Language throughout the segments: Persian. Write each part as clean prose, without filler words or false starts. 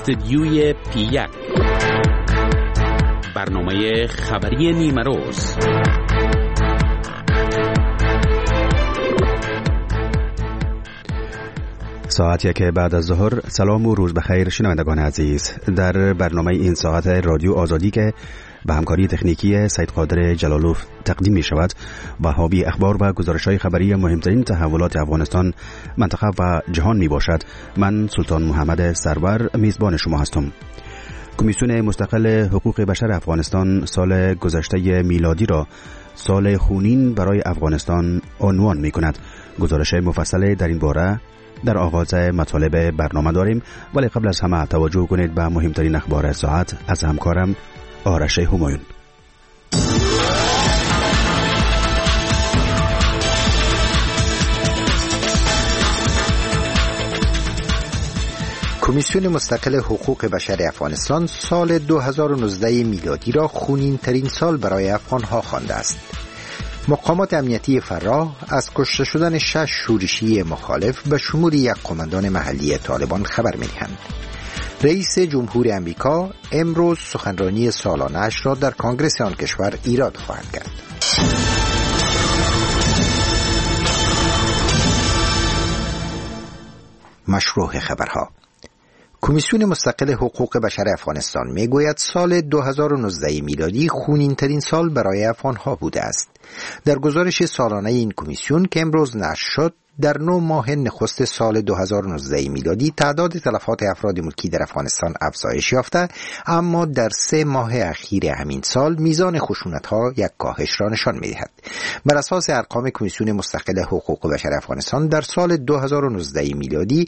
استدیوی P1 برنامه خبری نیمه روز. ساعت 1 بعد از ظهر. سلام و روز بخیر شنوندگان عزیز. در برنامه این ساعت رادیو آزادی که به همکاری تکنیکی سید قادر جلالوف تقدیم می شود و حاوی اخبار و گزارش‌های خبری مهمترین تحولات افغانستان، منطقه و جهان می باشد. من سلطان محمد سرور میزبان شما هستم. کمیسیون مستقل حقوق بشر افغانستان سال گذشته میلادی را سال خونین برای افغانستان عنوان می کند. گزارش مفصل در این باره در آغاز مطالب برنامه داریم، ولی قبل از همه توجه کنید به مهمترین اخبار ساعت از همکارم آرش همایون. کمیسیون مستقل حقوق بشر افغانستان سال 2019 میلادی را خونین ترین سال برای افغانها خوانده است. مقامات امنیتی فراه از کشته شدن 6 شورشی مخالف به شمول یک قماندان محلی طالبان خبر می‌دهند. رئیس جمهور امریکا امروز سخنرانی سالانه‌اش را در کنگره آن کشور ایراد خواهد کرد. مشروع خبرها. کمیسیون مستقل حقوق بشر افغانستان میگوید سال 2019 میلادی خونین ترین سال برای افغانها بوده است. در گزارش سالانه این کمیسیون که امروز نشر شد، در 9 ماه نخست سال 2019 میلادی تعداد تلفات افراد ملکی در افغانستان افزایش یافته، اما در 3 ماه اخیر همین سال میزان خشونت‌ها یک کاهش را نشان می‌دهد. بر اساس ارقام کمیسیون مستقل حقوق بشر افغانستان در سال 2019 میلادی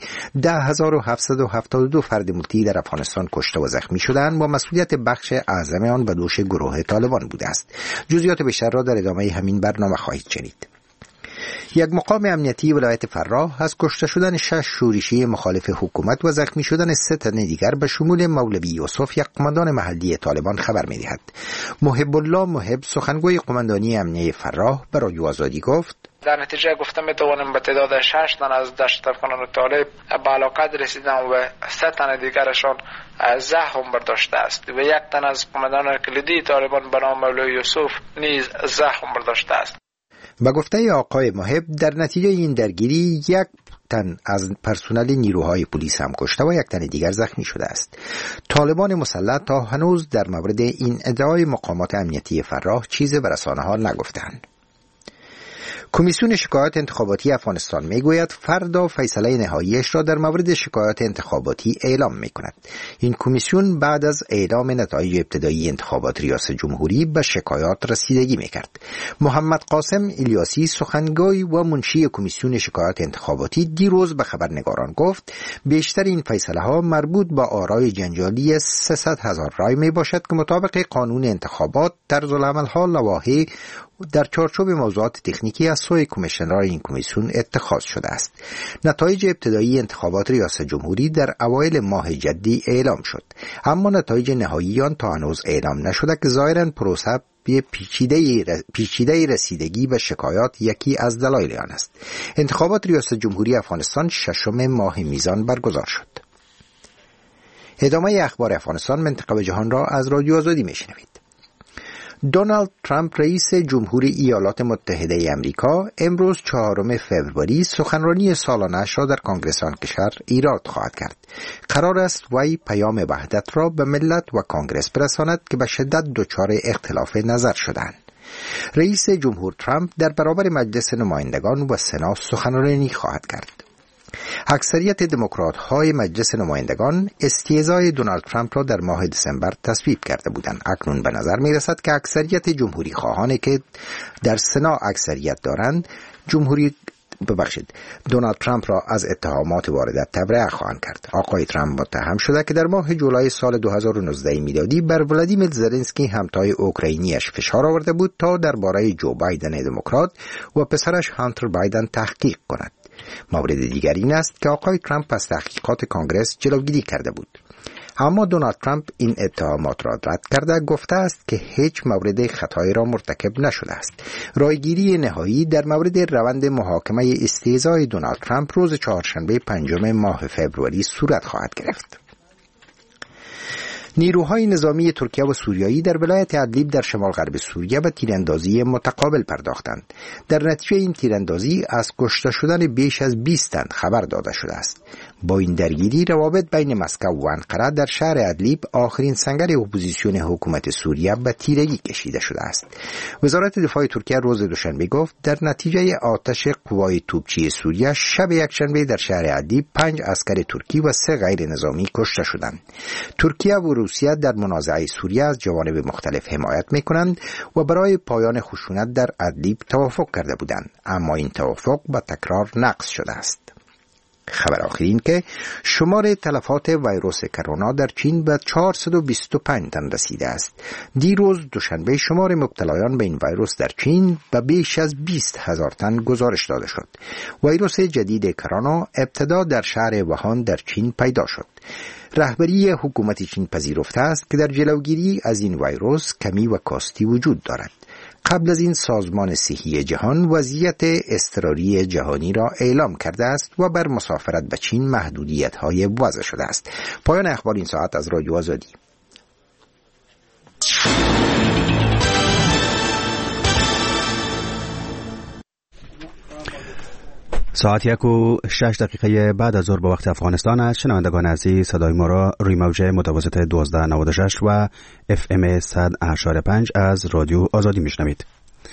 10772 فرد ملکی در افغانستان کشته و زخمی شدند و مسئولیت بخش اعظم آن به دوش گروه طالبان بوده است. جزئیات بیشتر را در ادامه همین برنامه خواهید شنید. یک مقام امنیتی ولایت فراه از کشته شدن 6 شورشی مخالف حکومت و زخمی شدن 3 تن دیگر به شمول مولوی یوسف، یک قماندان محلی طالبان، خبر می‌دهد. محب الله محب، سخنگوی قماندانی امنیتی فراه، به رادیو آزادی گفت: در نتیجه گفته میتوانیم به تعداد 6 تن از دشت افغانان طالب به علاقه رسیدن و 3 تن دیگرشان زخم برداشته است و 1 تن از قماندان کلیدی طالبان به نام مولوی یوسف نیز زخم برداشته است. با گفته آقای محب، در نتیجه این درگیری 1 تن از پرسنل نیروهای پلیس هم کشته و 1 تن دیگر زخمی شده است. طالبان مسلح تا هنوز در مورد این ادعای مقامات امنیتی فراه چیزی به رسانه‌ها نگفتند. کمیسیون شکایات انتخاباتی افغانستان میگوید فردا فیصله نهاییش را در مورد شکایات انتخاباتی اعلام میکند. این کمیسیون بعد از اعلام نتایج ابتدایی انتخابات ریاست جمهوری به شکایات رسیدگی میکرد. محمد قاسم الیاسی، سخنگوی و منشی کمیسیون شکایات انتخاباتی، دیروز به خبرنگاران گفت بیشتر این فیصله ها مربوط به آرای جنجالی 300,000 رای می باشد که مطابق قانون انتخابات طرزالعمل ها لوایح در چارچوب موضوعات تکنیکی از سوی کمیشنران این کمیسیون اتخاذ شده است. نتایج ابتدایی انتخابات ریاست جمهوری در اوایل ماه جدی اعلام شد، اما نتایج نهایی آن تا هنوز اعلام نشده که ظاهراً پروسه پیچیده رسیدگی به شکایات یکی از دلایل آن است. انتخابات ریاست جمهوری افغانستان 6 ماه میزان برگزار شد. ادامه اخبار افغانستان، منطقه و جهان را از رادیو آزادی میشنوید. دونالد ترامپ رئیس جمهور ایالات متحده امریکا امروز 4 فوریه سخنرانی سالانه‌اش را در کنگره آن کشور ایراد خواهد کرد. قرار است وی پیام وحدت را به ملت و کنگره برساند که به شدت دچار اختلاف نظر شدند. رئیس جمهور ترامپ در برابر مجلس نمایندگان و سنا سخنرانی خواهد کرد. اکثریت دموکرات‌های مجلس نمایندگان استیضای دونالد ترامپ را در ماه دسامبر تصویب کرده بودند. اکنون به نظر می‌رسد که اکثریت جمهوری خواهانی که در سنا اکثریت دارند دونالد ترامپ را از اتهامات واردات تبرئه خواهند کرد. آقای ترامپ متهم شده که در ماه جولای سال 2019 میلادی بر ولادیمیر زلنسکی همتای اوکراینیش فشار آورده بود تا درباره جو بایدن دموکرات و پسرش هانتر بایدن تحقیق کند. مورد دیگر این است که آقای ترامپ از تحقیقات کانگرس جلوگیری کرده بود. اما دونالد ترامپ این اتهامات را رد کرده گفته است که هیچ مورد خطایی را مرتکب نشده است. رایگیری نهایی در مورد روند محاکمه استیضای دونالد ترامپ روز چهارشنبه 5 ماه فوریه صورت خواهد گرفت. نیروهای نظامی ترکیه و سوریایی در ولایت ادلیب در شمال غرب سوریه به تیراندازی متقابل پرداختند. در نتیجه این تیراندازی از کشته شدن بیش از 20 تن خبر داده شده است. با این درگیری روابط بین مسکو و انقره در شهر ادلیب، آخرین سنگر اپوزیسیون حکومت سوریه، به تیرگی کشیده شده است. وزارت دفاع ترکیه روز دوشنبه گفت در نتیجه آتش قوای توپچی سوریه شب یکشنبه در شهر ادلیب 5 عسکر ترکی و 3 غیر نظامی کشته شدند. ترکیه و روسیه در منازعه سوریه از جوانب مختلف حمایت می‌کنند و برای پایان خشونت در ادلیب توافق کرده بودند، اما این توافق به تکرار نقض شده است. خبر آخرین که شمار تلفات ویروس کرونا در چین به 425 تن رسیده است. دیروز دوشنبه شمار مبتلایان به این ویروس در چین به بیش از 20,000 تن گزارش داده شد. ویروس جدید کرونا ابتدا در شهر ووهان در چین پیدا شد. رهبری حکومت چین پذیرفته است که در جلوگیری از این ویروس کمی و کاستی وجود دارد. قبل از این سازمان صحی جهان وضعیت اضطراری جهانی را اعلام کرده است و بر مسافرت به چین محدودیت‌های وضع شده است. پایان اخبار این ساعت از رادیو آزادی. ساعت 1:06 بعد از ظهر به وقت افغانستان است. شنوندگان عزیز، صدای ما را روی موج متوسط 1296 و FM 100.5 از رادیو آزادی میشنوید.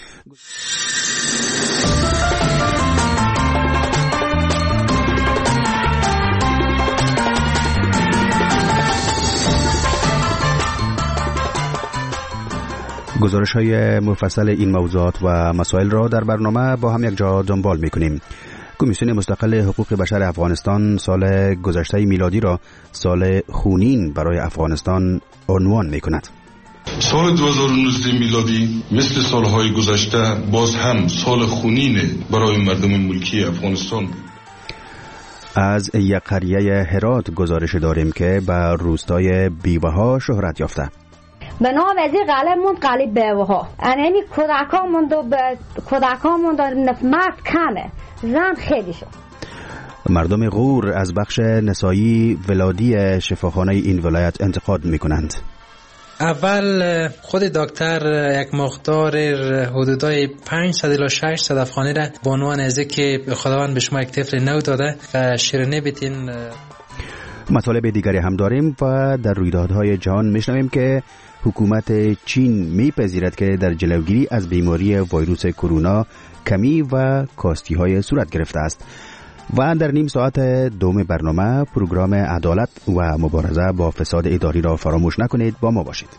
گزارش‌های مفصل این موضوعات و مسائل را در برنامه با هم یک جا دنبال می‌کنیم. کمیسیون مستقل حقوق بشر افغانستان سال گذشته میلادی را سال خونین برای افغانستان عنوان می‌کند. سال 2019 میلادی مثل سالهای گذشته باز هم سال خونین برای مردم ملکی افغانستان. از یک قریه هرات گزارش داریم که به روستای بیوه‌ها شهرت یافته. به نام از این قلعه موند قلعه بیوه‌ها. یعنی کودکامون مرد کمه، زن خیلی شد. مردم غور از بخش نسایی ولادی شفاخانه این ولایت انتقاد میکنند. اول خود دکتر یک مقدار حدودای 500 الی 600 افغانی را به عنوان از که خداوند به شما یک طفل نو داده شیرینی بتین. مطالب دیگری هم داریم و در رویدادهای جهان میشنویم که حکومت چین میپذیرد که در جلوگیری از بیماری ویروس کرونا کمی و کاستی های صورت گرفته است. و در نیم ساعت دوم برنامه پروگرام عدالت و مبارزه با فساد اداری را فراموش نکنید، با ما باشید.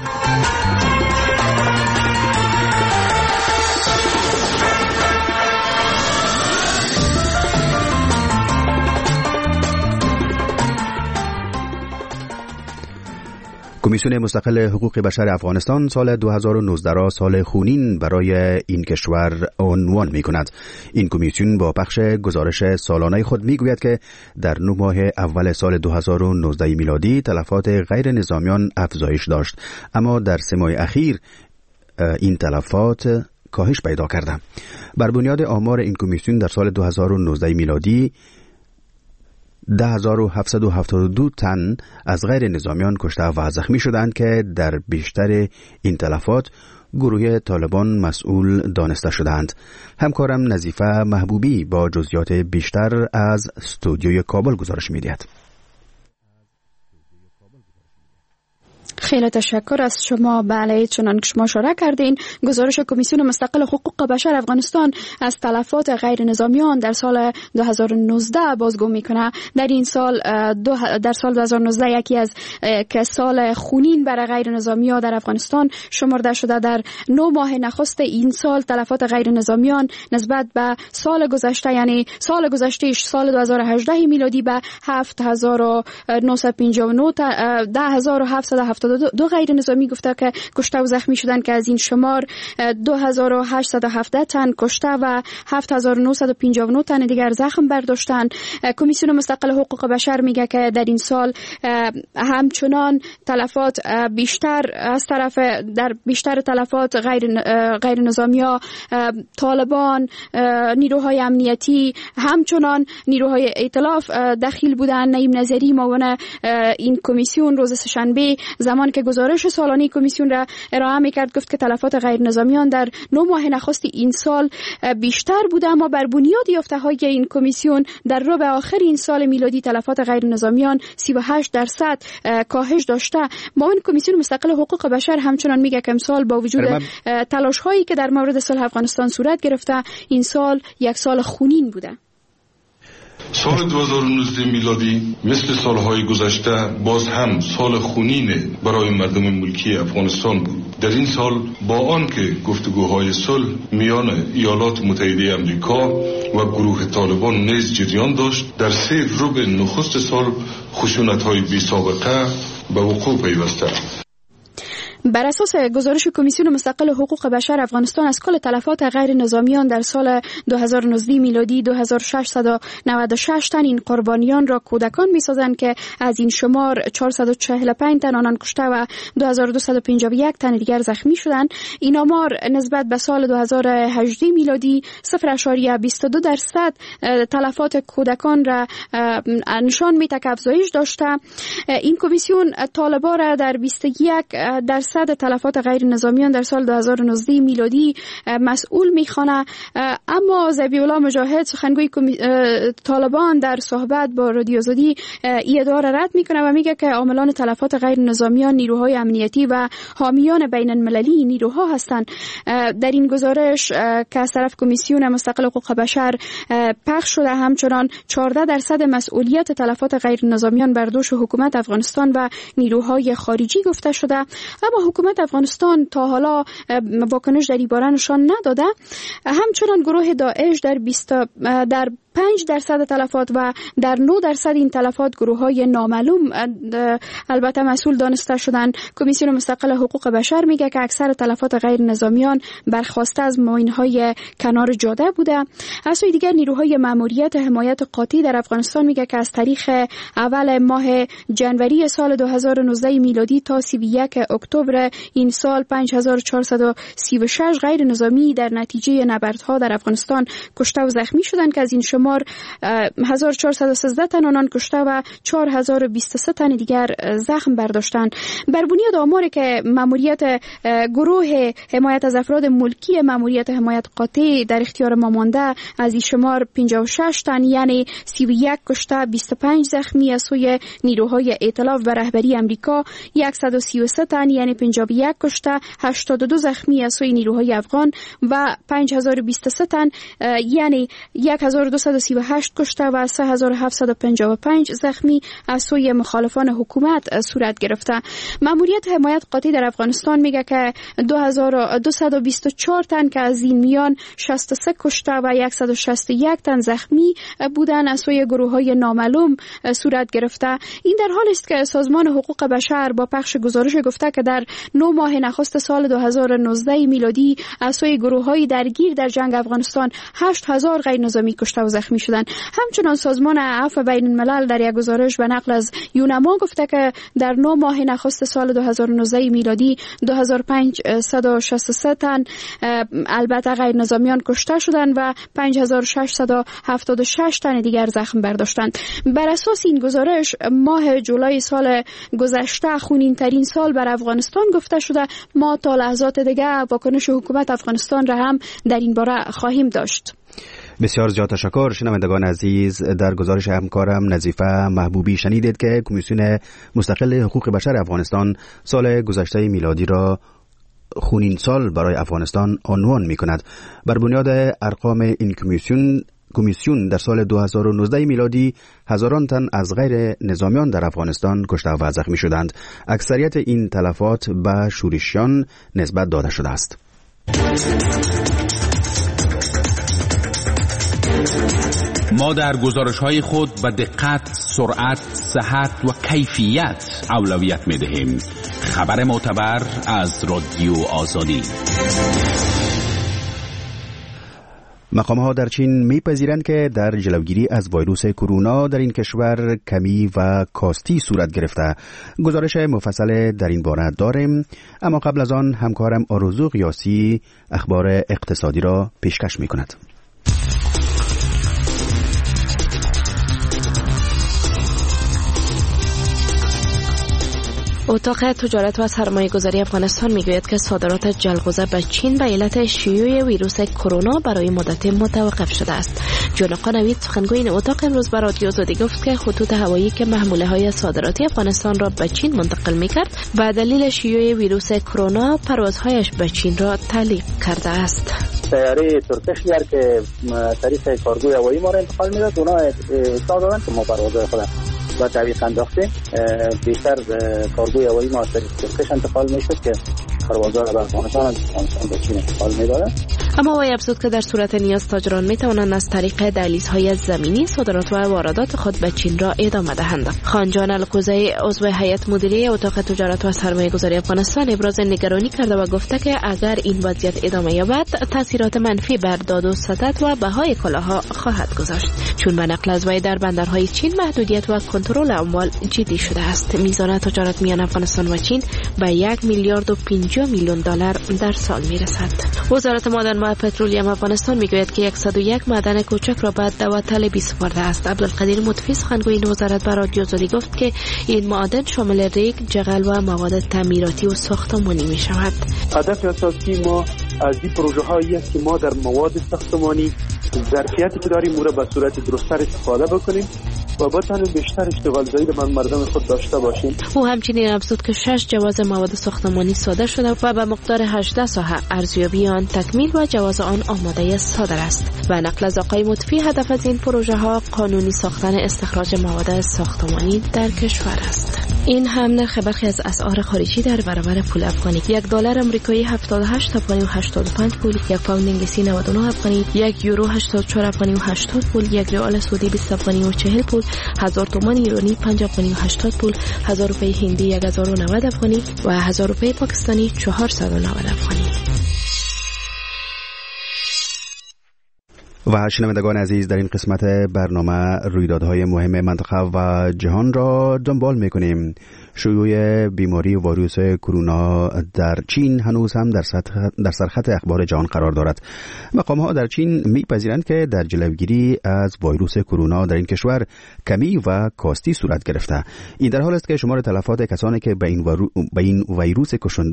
کمیسیون مستقل حقوق بشر افغانستان سال 2019 را سال خونین برای این کشور عنوان می کند. این کمیسیون با پخش گزارش سالانه خود می گوید که در 9 ماه اول سال 2019 میلادی تلفات غیر نظامیان افزایش داشت، اما در 3 ماه اخیر این تلفات کاهش پیدا کرده. بر بنیاد آمار این کمیسیون در سال 2019 میلادی 10,772 تن از غیر نظامیان کشته و زخمی شدند که در بیشتر این تلفات گروه طالبان مسئول دانسته شدند. همکارم نظیفه محبوبی با جزئیات بیشتر از استودیوی کابل گزارش می‌دهد. خیلی تشکر از شما. بله، چنان که شما اشاره کردین، گزارش کمیسیون مستقل حقوق بشر افغانستان از تلفات غیر نظامیان در سال 2019 بازگو میکنه. در این سال در سال 2019 یکی از که سال خونین برای غیر نظامیان در افغانستان شمرده شده. در 9 ماه نخست این سال تلفات غیر نظامیان نسبت به سال گذشته، یعنی سال گذشته سال 2018 میلادی، به 7,959 10,770 72 غیر نظامی گفته که کشته و زخمی شدند که از این شمار 2817 تن کشته و 7959 تن دیگر زخم برداشتند. کمیسیون مستقل حقوق بشر میگه که در این سال همچنان تلفات بیشتر از طرف در بیشتر تلفات غیر نظامی‌ها طالبان، نیروهای امنیتی، همچنان نیروهای ائتلاف دخیل بودند. نعیم نظری معاون این کمیسیون روز سه‌شنبه زمان که گزارش سالانه کمیسیون را ارائه می‌کرد گفت که تلفات غیر نظامیان در 9 ماه نخست این سال بیشتر بوده، اما بر بنیاد یافته‌های این کمیسیون در ربع آخر این سال میلادی تلفات غیر نظامیان 38% کاهش داشته. معاون کمیسیون مستقل حقوق بشر همچنان میگه که امسال با وجود تلاش‌هایی که در مورد صلح افغانستان صورت گرفته این سال یک سال خونین بوده. سال 2019 میلادی مثل سالهای گذشته باز هم سال خونین برای مردم ملکی افغانستان بود. در این سال با آنکه گفتگوهای صلح میان ایالات متحده آمریکا و گروه طالبان نیز جریان داشت، در 3 ربع نخست سال خشونت‌های بی‌سابقه به وقوع پیوسته. بر اساس گزارش کمیسیون مستقل حقوق بشر افغانستان از کل تلفات غیر نظامیان در سال 2019 میلادی 2696 تن این قربانیان را کودکان می‌سازند که از این شمار 445 تن آنان کشته و 2251 تن دیگر زخمی شدند. این آمار نسبت به سال 2018 میلادی 0.22% تلفات کودکان را نشان می‌دهد که افزایش داشته. این کمیسیون طالبان را در 21% تلفات غیر نظامیان در سال 2019 میلادی مسئول میخوانه، اما ذبیح الله مجاهد سخنگوی طالبان در صحبت با رادیو آزادی این ادعا را رد میکنه و میگه که عاملان تلفات غیر نظامیان نیروهای امنیتی و حامیان بین المللی نیروها هستند. در این گزارش که از طرف کمیسیون مستقل حقوق بشر پخش شده همچنان 14% مسئولیت تلفات غیر نظامیان بر دوش حکومت افغانستان و نیروهای خارجی گفته شده، اما حکومت افغانستان تا حالا واکنش در این باره نشان نداده. همچنان گروه داعش در 5% تلفات و در 9% این تلفات گروه‌های نامعلوم البته مسئول دانسته شدند. کمیسیون مستقل حقوق بشر میگه که اکثر تلفات غیر نظامیان برخواسته از ماین‌های کنار جاده بوده. از سوی دیگر نیروهای مأموریت حمایت قاطع در افغانستان میگه که از تاریخ اول ماه جنوری سال 2019 میلادی تا 31 اکتبر این سال 5436 غیر نظامی در نتیجه نبردها در افغانستان کشته و زخمی شدند که از این شمار 1413 تن آنان کشته و 4023 تن دیگر زخم برداشتند. بر بنیاد آماری که مأموریت گروه حمایت از افراد ملکی مأموریت حمایت قاطع در اختیار ما مانده، از این شمار 56 تن یعنی 31 کشته 25 زخمی از سوی نیروهای ائتلاف و رهبری امریکا، 133 تن یعنی 51 کشته 82 زخمی از سوی نیروهای افغان و 5023 تن یعنی 1238 کشته و 3755 زخمی از سوی مخالفان حکومت صورت گرفته. مأموریت حمایت قاطع در افغانستان میگه که 2224 تن که از این میان 63 کشته و 161 تن زخمی بودن از سوی گروه‌های نامعلوم صورت گرفته. این در حالی است که سازمان حقوق بشر با پخش گزارش گفته که در 9 ماه نخست سال 2019 میلادی از سوی گروه‌های درگیر در جنگ افغانستان 8000 غیر نظامی کشته و زخمی شدند. همچنان سازمان عفو بین الملل در یک گزارش به نقل از یونما گفته که در 9 ماه نخست سال 2019 میلادی 2563 تن البته غیر نظامیان کشته شدند و 5676 تن دیگر زخم برداشتند. بر اساس این گزارش ماه جولای سال گذشته خونین ترین سال بر افغانستان گفته شده. ما تا لحظات دیگه واکنش حکومت افغانستان را هم در این باره خواهیم داشت. بسیار زیاد تشکر. شنوندگان عزیز، در گزارش همکارم نظیفه محبوبی شنیدید که کمیسیون مستقل حقوق بشر افغانستان سال گذشته میلادی را خونین سال برای افغانستان عنوان می کند. بر بنیاد ارقام این کمیسیون در سال 2019 میلادی هزاران تن از غیر نظامیان در افغانستان کشته و زخمی شدند. اکثریت این تلفات به شورشیان نسبت داده شده است. ما در گزارش‌های خود به دقت، سرعت، صحت و کیفیت اولویت می‌دهیم. خبر معتبر از رادیو آزادی. مقام‌ها در چین می‌پذیرند که در جلوگیری از ویروس کرونا در این کشور کمی و کاستی صورت گرفته. گزارش مفصل در این باره داریم، اما قبل از آن همکارم آرزو قیاسی اخبار اقتصادی را پیشکش می‌کند. اتاق تجارت و سرمایه‌گذاری افغانستان میگوید که صادرات جلغوزه به چین به علت شیوع ویروس کرونا برای مدت متوقف شده است. جونقا نوید سخنگوی این اتاق امروز به رادیو آزادی گفت که خطوط هوایی که محموله‌های صادراتی افغانستان را به چین منتقل می‌کرد به دلیل شیوع ویروس کرونا پروازهایش به چین را تعلیق کرده است. سیاره ترکش ایر که طریق کارگوی هوایی ما را انتقال می‌داد، اونا اطلاع دادن که ما پروازهای خود و تعویق انداختیم. بیشتر کارگوی هوایی ما از طریق ترکش انتقال میشد که پروازها را به افغانستان به چین انتقال میدادن. اما وی افزود که در صورت نیاز تاجران میتوانند از طریق دهلیزهای زمینی صادرات و واردات خود به چین را ادامه دهند. خانجان الکوزی عضو هیئت مدیره اتاق تجارت و سرمایه‌گذاری افغانستان ابراز نگرانی کرده و گفته که اگر این وضعیت ادامه یابد تاثیرات منفی بر داد و ستد و بهای کالاها خواهد گذاشت، چون به نقل از وی در بندرهای چین محدودیت و کنترل اموال جدی شده است. میزان تجارت میان افغانستان و چین به 1 میلیارد و 50 میلیون دلار در سال میرسد. وزارت معدن و پترولیم افغانستان میگوید که 101 معدن کوچک را به داوطلبی سپرده است. عبدالقدیر مطفی سخنگوی این وزارت به رادیو آزادی گفت که این معدن شامل ریگ، جغل و مواد تعمیراتی و ساختمانی می شود. هدف اساسی ما از این پروژه هایی است که ما در مواد ساختمانی ظرفیتی که داریم را به صورت درست‌تر استفاده بکنیم و بتوانیم بیشتر اشتغالزایی به مردم خود داشته باشیم. او همچنین افزود که 6 جواز مواد ساختمانی صادر شده و به مقدار 18 ساحه ارزیابی آن تکمیل و جواز آن آماده صادر است. و نقل از آقای مطفی هدف از این پروژه ها قانونی ساختن استخراج مواد ساختمانی در کشور است. این هم نرخ برخی از اسعار خارجی در برابر پول افغانی: $1 آمریکایی 78 افغانی و 85 پول، 1 پوند انگلیسی 99 افغانی، 1 یورو 84 افغانی و 80 پول، 1 ریال سعودی 20 افغانی و 40 پول، 1000 تومان ایرانی 5 افغانی و 80 پول، 1000 روپیه هندی 1090 افغانی و 1000 روپیه پاکستانی 490 افغانی. و شنوندگان عزیز، در این قسمت برنامه رویدادهای مهم منطقه و جهان را دنبال میکنیم. شیوع بیماری ویروس کرونا در چین هنوز هم در سرخط اخبار جهان قرار دارد. مقام‌ها در چین میپذیرند که در جلوگیری از ویروس کرونا در این کشور کمی و کاستی صورت گرفته. این در حال است که شمار تلفات کسانی که به این ویروس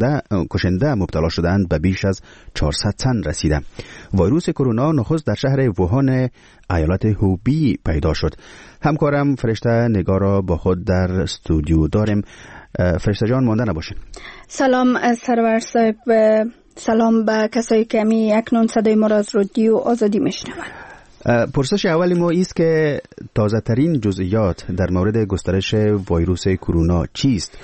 کشنده مبتلا شدند به بیش از 400 تن رسیده. ویروس کرونا نخست در شهر ووهان ایالت هوبی پیدا شد. همکارم فرشته نگار را با خود در استودیو داریم. فرشته جان، مانده نباشین. سلام سرور صاحب، سلام به کسایی که اکنون صدای ما را از رادیو آزادی میشنوند. پرسش اولی ما است که تازه ترین جزئیات در مورد گسترش ویروس کرونا چیست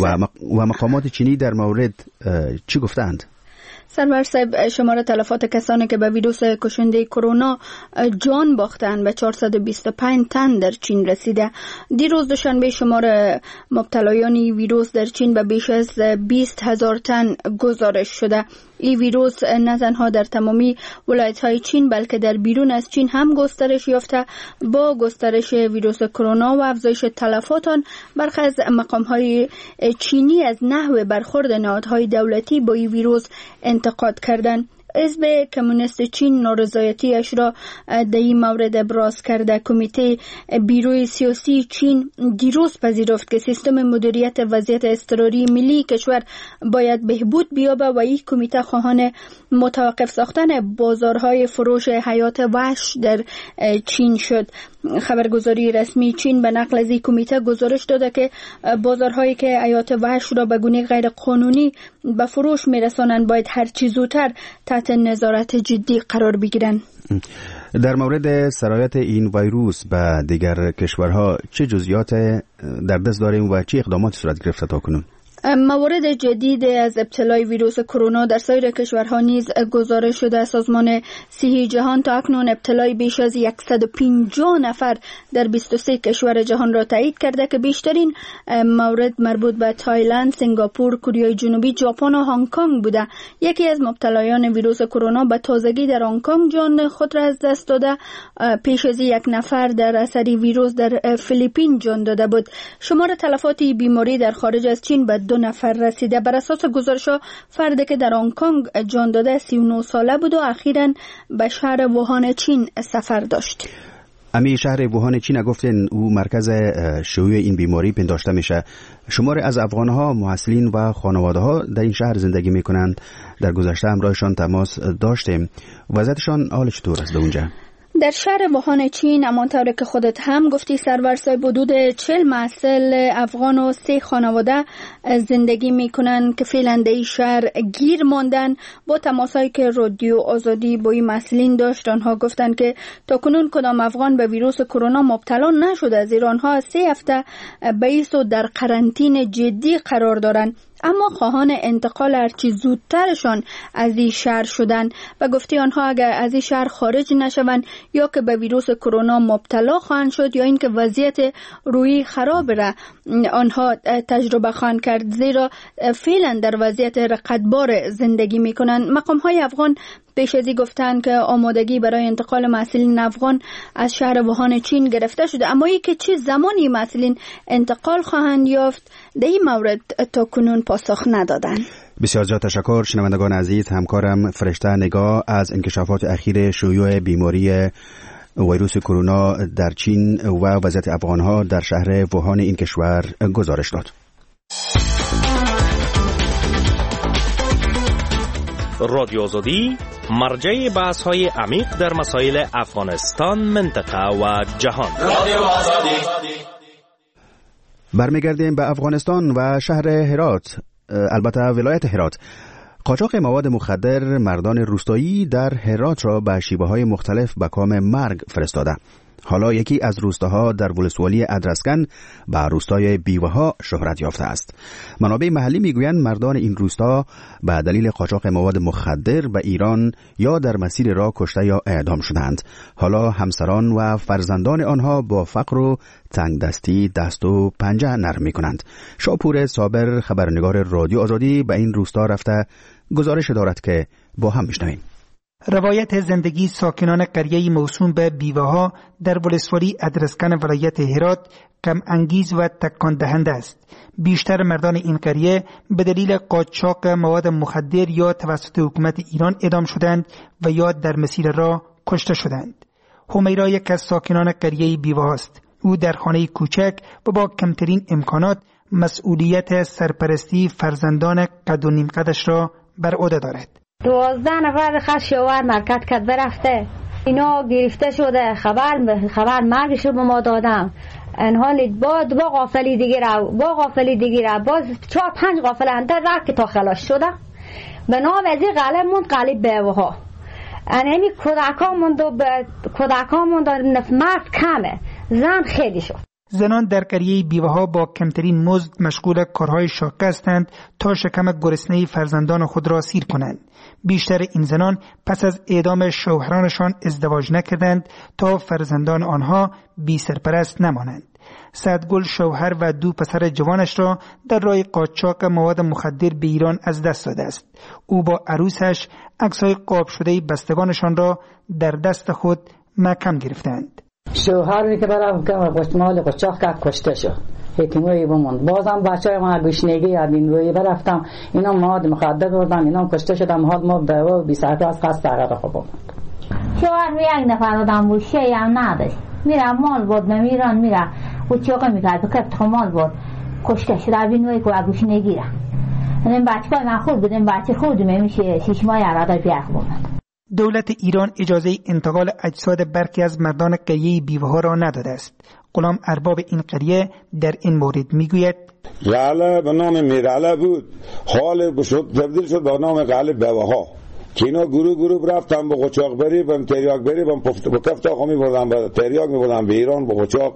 و مقامات چینی در مورد چی گفتند؟ سرور صاحب، شمار تلفات کسانی که به ویروس کشنده کرونا جان باختند به 425 تن در چین رسیده. دیروز دوشنبه شمار مبتلایان ویروس در چین به بیش از 20,000 تن گزارش شده. این ویروس نه تنها در تمامی ولایت‌های چین بلکه در بیرون از چین هم گسترش یافته. با گسترش ویروس کرونا و افزایش تلفات آن، برخی از مقام‌های چینی از نحو برخورد نهادهای دولتی با این ویروس انتقاد کردند. حزب کمونیست چین نارضایتیش را در این مورد ابراز کرده. کمیته بیروی سیاسی چین دیروز پذیرفت که سیستم مدیریت وضعیت اضطراری ملی کشور باید بهبود بیابه و این کمیته خواهان متوقف ساختن بازارهای فروش حیات وحش در چین شد. خبرگزاری رسمی چین به نقل از این کمیته گزارش داده که بازارهایی که حیات وحش را به گونه غیر قانونی به فروش میرسانند باید هر چه زودتر تحت نظارت جدی قرار بگیرند. در مورد سرایت این ویروس به دیگر کشورها چه جزئیات در دست داریم و چه اقداماتی صورت گرفته تا کنون؟ موارد جدید از ابتلای ویروس کرونا در سایر کشورها نیز گزارش شده. سازمان صحی جهان تا اکنون ابتلای بیش از 150 نفر در 23 کشور جهان را تایید کرده که بیشترین مورد مربوط به تایلند، سنگاپور، کره جنوبی، ژاپن و هنگ کنگ بوده. یکی از مبتلایان ویروس کرونا به تازگی در هنگ کنگ جان خود را از دست داده. پیش از یک نفر در اثر ویروس در فیلیپین جان داده بود. شمار تلفات بیماری در خارج از چین به 2 نفر رسیده. بر اساس گزارش‌ها فردی که در هنگ کنگ جان داده 39 ساله بود و اخیراً به شهر ووهان چین سفر داشت. امی شهر ووهان چین گفتن او مرکز شیوع این بیماری پنداشته میشه. شمار از افغان‌ها، محصلین و خانواده‌ها در این شهر زندگی میکنند. در گذشته همراهشان تماس داشتیم. وضعیتشان حال چطور است اونجا؟ در شهر ووهان چین همانطور که خودت هم گفتی سرورسای حدود 40 محصل افغان و 3 خانواده زندگی میکنن که فعلا در شهر گیر ماندن. با تماسایی که رادیو آزادی با این محصلین داشت آنها گفتند که تاکنون کدام افغان به ویروس کرونا مبتلا نشده، زیرا آنها 3 هفته بیس و در قرنطینه جدی قرار دارند، اما خواهان انتقال هرچی زودترشان از این شهر شدن و گفتی آنها اگر از این شهر خارج نشوند یا که به ویروس کرونا مبتلا خواهند شد یا اینکه وضعیت روحی خراب را آنها تجربه خواهند کرد، زیرا فعلا در وضعیت رقتبار زندگی میکنند. مقام‌های افغان پیش ازی گفتند که آمادگی برای انتقال محصلین افغان از شهر ووهان چین گرفته شده، اما ای که چه زمانی محصلین انتقال خواهند یافت در این مورد تا کنون پاسخ ندادند. بسیار زیاد تشکر. شنوندگان عزیز، همکارم فرشته نگاه از انکشافات اخیر شیوع بیماری ویروس کرونا در چین و وضعیت افغانها در شهر ووهان این کشور گزارش داد. رادیو آزادی مرجع بحث‌های عمیق در مسائل افغانستان، منطقه و جهان. رادیو آزادی. برمیگردیم به افغانستان و شهر هرات، البته ولایت هرات. قاچاق مواد مخدر مردان روستایی در هرات را به شیوه‌های مختلف به کام مرگ فرستاده. حالا یکی از روستاها در ولسوالی ادرسکن به روستای بیوه‌ها شهرت یافته است. منابع محلی میگویند مردان این روستا به دلیل قاچاق مواد مخدر به ایران یا در مسیر راه کشته یا اعدام شدند. حالا همسران و فرزندان آنها با فقر و تنگدستی دست و پنجه نرم میکنند. شاپور صابر خبرنگار رادیو آزادی به این روستا رفته گزارش دارد که با هم میشنویم. روایت زندگی ساکنان قریه موسوم به بیوه‌ها در ولسوالی ادرسکن ولایت هرات غم انگیز و تکان دهنده است. بیشتر مردان این قریه به دلیل قاچاق مواد مخدر یا توسط حکومت ایران اعدام شدند و یا در مسیر راه کشته شدند. همیرا یک از ساکنان قریه بیوه‌ها است. او در خانه کوچک و با کمترین امکانات مسئولیت سرپرستی فرزندان قد و نیم قدش را بر عهده دارد. 12 نفر خش شوهر مرکت کرد برفته، اینا گرفته شده، خبر مرگش رو به ما دادم. انحال با غافلی دیگه را باز 4-5 غافل انتر رفت که تا خلاص شده. به نام از این غالب موند قالب بیوها. انمی کودکان موند مرد کمه، زن خیلی شد. زنان در قریه بیوه‌ها با کمترین مزد مشغول کارهای شاقه هستند تا شکم گرسنه فرزندان خود را سیر کنند. بیشتر این زنان پس از اعدام شوهرانشان ازدواج نکردند تا فرزندان آنها بی سرپرست نمانند. سعدگل شوهر و 2 پسر جوانش را در راه قاچاق مواد مخدر به ایران از دست داده است. او با عروسش عکس‌های قاب شده بستگانشان را در دست خود محکم گرفتند. شوهری که برام مال قاچاق کرد کشته شد. حکیموی بموند. بازم بچه‌های من گوشنگی این روی برفتم، اینا مواد مخدر بردن، اینا کشته شدم. حال ما به و بی سرپرست خسته عقب خوب. شوهر یک نفر آدم بود، شی هم نداشت. میره مال بود نمیران میره. او چوقه میکرد بکرد مال بود. کشته شد. این روی که گوشنگی را. این بچه‌های من خود بودیم، بچه خود میشه 6 ماه عرادا بیاخ بود. دولت ایران اجازه انتقال اجساد برخی از مردان قریه بیوه‌ها را نداده است. غلام ارباب این قریه در این مورد میگوید غاله به نام میراله بود، حال تبدیل شد به نام غاله بیوه‌ها که اینا گروه رفتن با قاچاق بری، با تریاک بری، با کفتا خمی بردن، با تریاک میبردن به ایران با قاچاق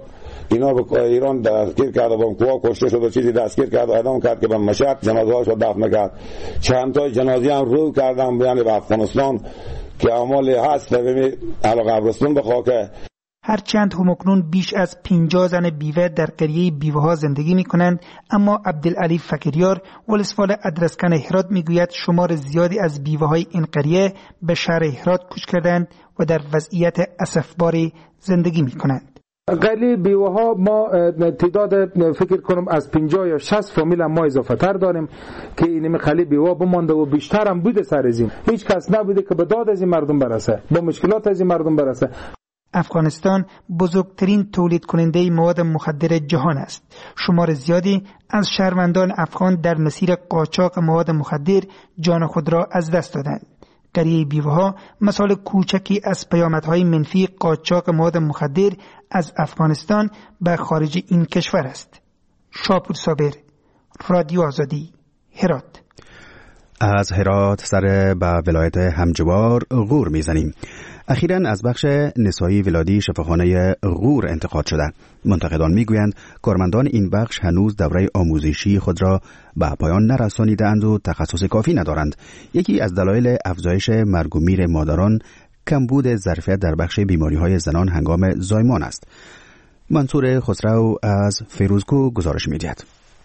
اینا به ایران دستگیر کرد و قوا کشته شد و چیزی دستگیر کرد و اعدام کرد که به مشهد جنازه‌هاش رو دفن کرد. چند تا جنازه هم رو کردن یعنی به افغانستان که اعمال هست به علاقه قبرستان به خاک. هرچند همکنون بیش از 50 زن بیوه در قریه بیوه ها زندگی می کنند، اما عبدالعلی فقیریار ولسوال ادرسکن هرات می گوید شمار زیادی از بیوه های این قریه به شهر هرات کوچ کردند و در وضعیت اسفباری زندگی می کنند. قریه بیوه ها ما تعداد فکر کنم از 50 یا 60 فامیل ما اضافه تر داریم که این خالی بیوه بمانده و بیشتر هم بوده سر از این. هیچ کس نبوده که به داد از این مردم برسه، با مشکلات از این مردم برسه. افغانستان بزرگترین تولید کننده مواد مخدر جهان است. شمار زیادی از شهروندان افغان در مسیر قاچاق مواد مخدر جان خود را از دست دادند. قریه بیوه ها مثال کوچکی از پیامدهای منفی قاچاق مواد مخدر از افغانستان به خارج این کشور است. شاپور صابر، رادیو آزادی، هرات. از هرات سر به ولایت همجوار غور میزنیم. اخیراً از بخش نسایی ولادی شفاخانه غور انتقاد شده. منتقدان میگویند کارمندان این بخش هنوز دوره آموزشی خود را به پایان نرسانیده‌اند و تخصص کافی ندارند. یکی از دلایل افزایش مرگ و میر مادران کمبود ظرفیت در بخش بیماری‌های زنان هنگام زایمان است. منصور خسرو از فیروزکو گزارش می‌دهد.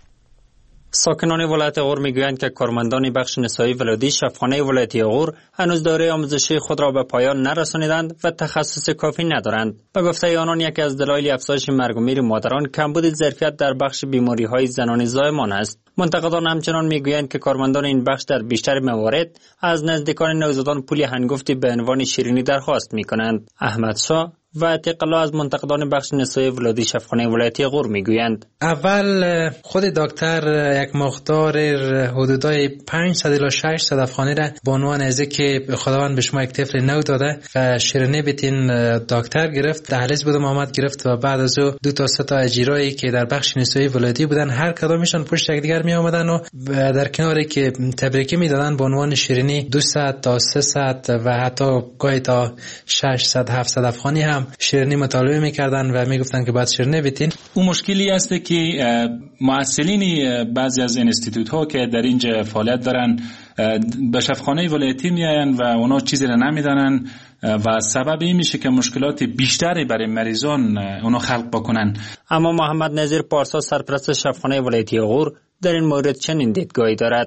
ساکنان ولایت غور میگویند که کارمندان بخش نسایی ولادی شفاخانه ولایتی غور هنوز دوره آموزشی خود را به پایان نرسانیدند و تخصص کافی ندارند. به گفته آنان یکی از دلایل افزایش مرگ و میر مادران کمبود ظرفیت در بخش بیماری‌های زنان زایمان است. منتقدان همچنان میگویند که کارمندان این بخش در بیشتر موارد از نزدیکان نوزادان پول هنگفتی به عنوان شیرینی درخواست میکنند. احمد شاه و عتیق الله از منتقدان بخش نسایی ولادی شفاخانه ولایتی غور میگویند. اول خود دکتر یک مقدار حدودای 500 الی 600 افغانی را به عنوان از که خداوند به شما یک طفل نو داده و شیرینی بتین دکتر گرفت، دهلیز بود محمد گرفت و بعد از او 2 تا 3 تا اجیرایی که در بخش نسایی ولادی بودن هر کدامشون پشت یکدیگر می آمدن و در کناری که تبریکی میدادن به عنوان شیرینی 200 تا 300 و حتی گاهی تا 600 700 افغانی هم شیرینی مطالبه میکردن و میگفتن که باید شیرینی بتین. اون مشکلی است که معسلین بعضی از انستیتوت ها که در اینجا فعالیت دارن به شفاخانه ولایتی میاین و اونا چیزی را نمیدانن و سبب این میشه که مشکلات بیشتری برای مریضان اونا خلق بکنن. اما محمد نظیر پارسا سرپرست شفاخانه ولایتی غور در این مورد چنین دیدگاهی دارد.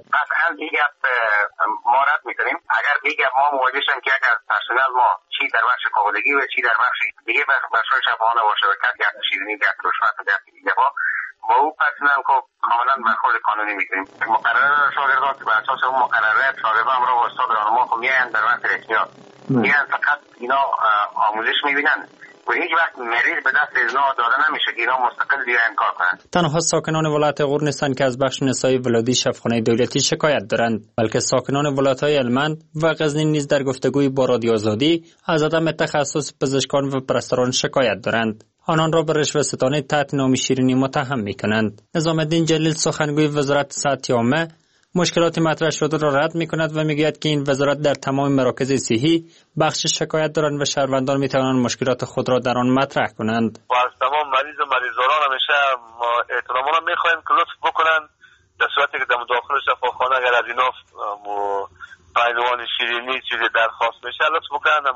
ما رد میکنیم اگر دیگه ما مواجه شیم که اگر پرسنل ما چی در بخش کاغذی و چی در بخش دیگه بخشای شفاخانه و شرکت گرد شیرینی گرد رشوت گرد دیگه با او پرسنل که کاملا برخورد قانونی میکنیم. مقرر شاگردان بر اساس اون مقرره شاگردان را و استاد راهنما خو میاین در وقت رسمیات میاین فقط اینا آموزش میبینن و هیچ وقت مریض به دست اینا داده نمیشه که اینا مستقل بیاین کار کنن. تنها ساکنان ولایت غور نیستند که از بخش نسایی ولادی شفاخانه دولتی شکایت دارند، بلکه ساکنان ولایت‌های هلمند و غزنین نیز در گفتگوی با رادیو آزادی از عدم تخصص پزشکان و پرستاران شکایت دارند. آنان را به رشوه‌ستانی تحت نام شیرینی متهم می‌کنند. نظام الدین جلیل سخنگوی وزارت صحت عامه مشکلات مطرح شده را رد می‌کند و می‌گوید که این وزارت در تمام مراکز صحی بخش شکایت دارند و شهروندان می‌توانند مشکلات خود را در آن مطرح کنند. از تمام مریض و مریضان همیشه احتراما می‌خواهیم که لطف بکنند در صورتی که در داخل شفاخانه اگر از اینا پهلوان شیرینی چیزی درخواست میشه لطف بکنند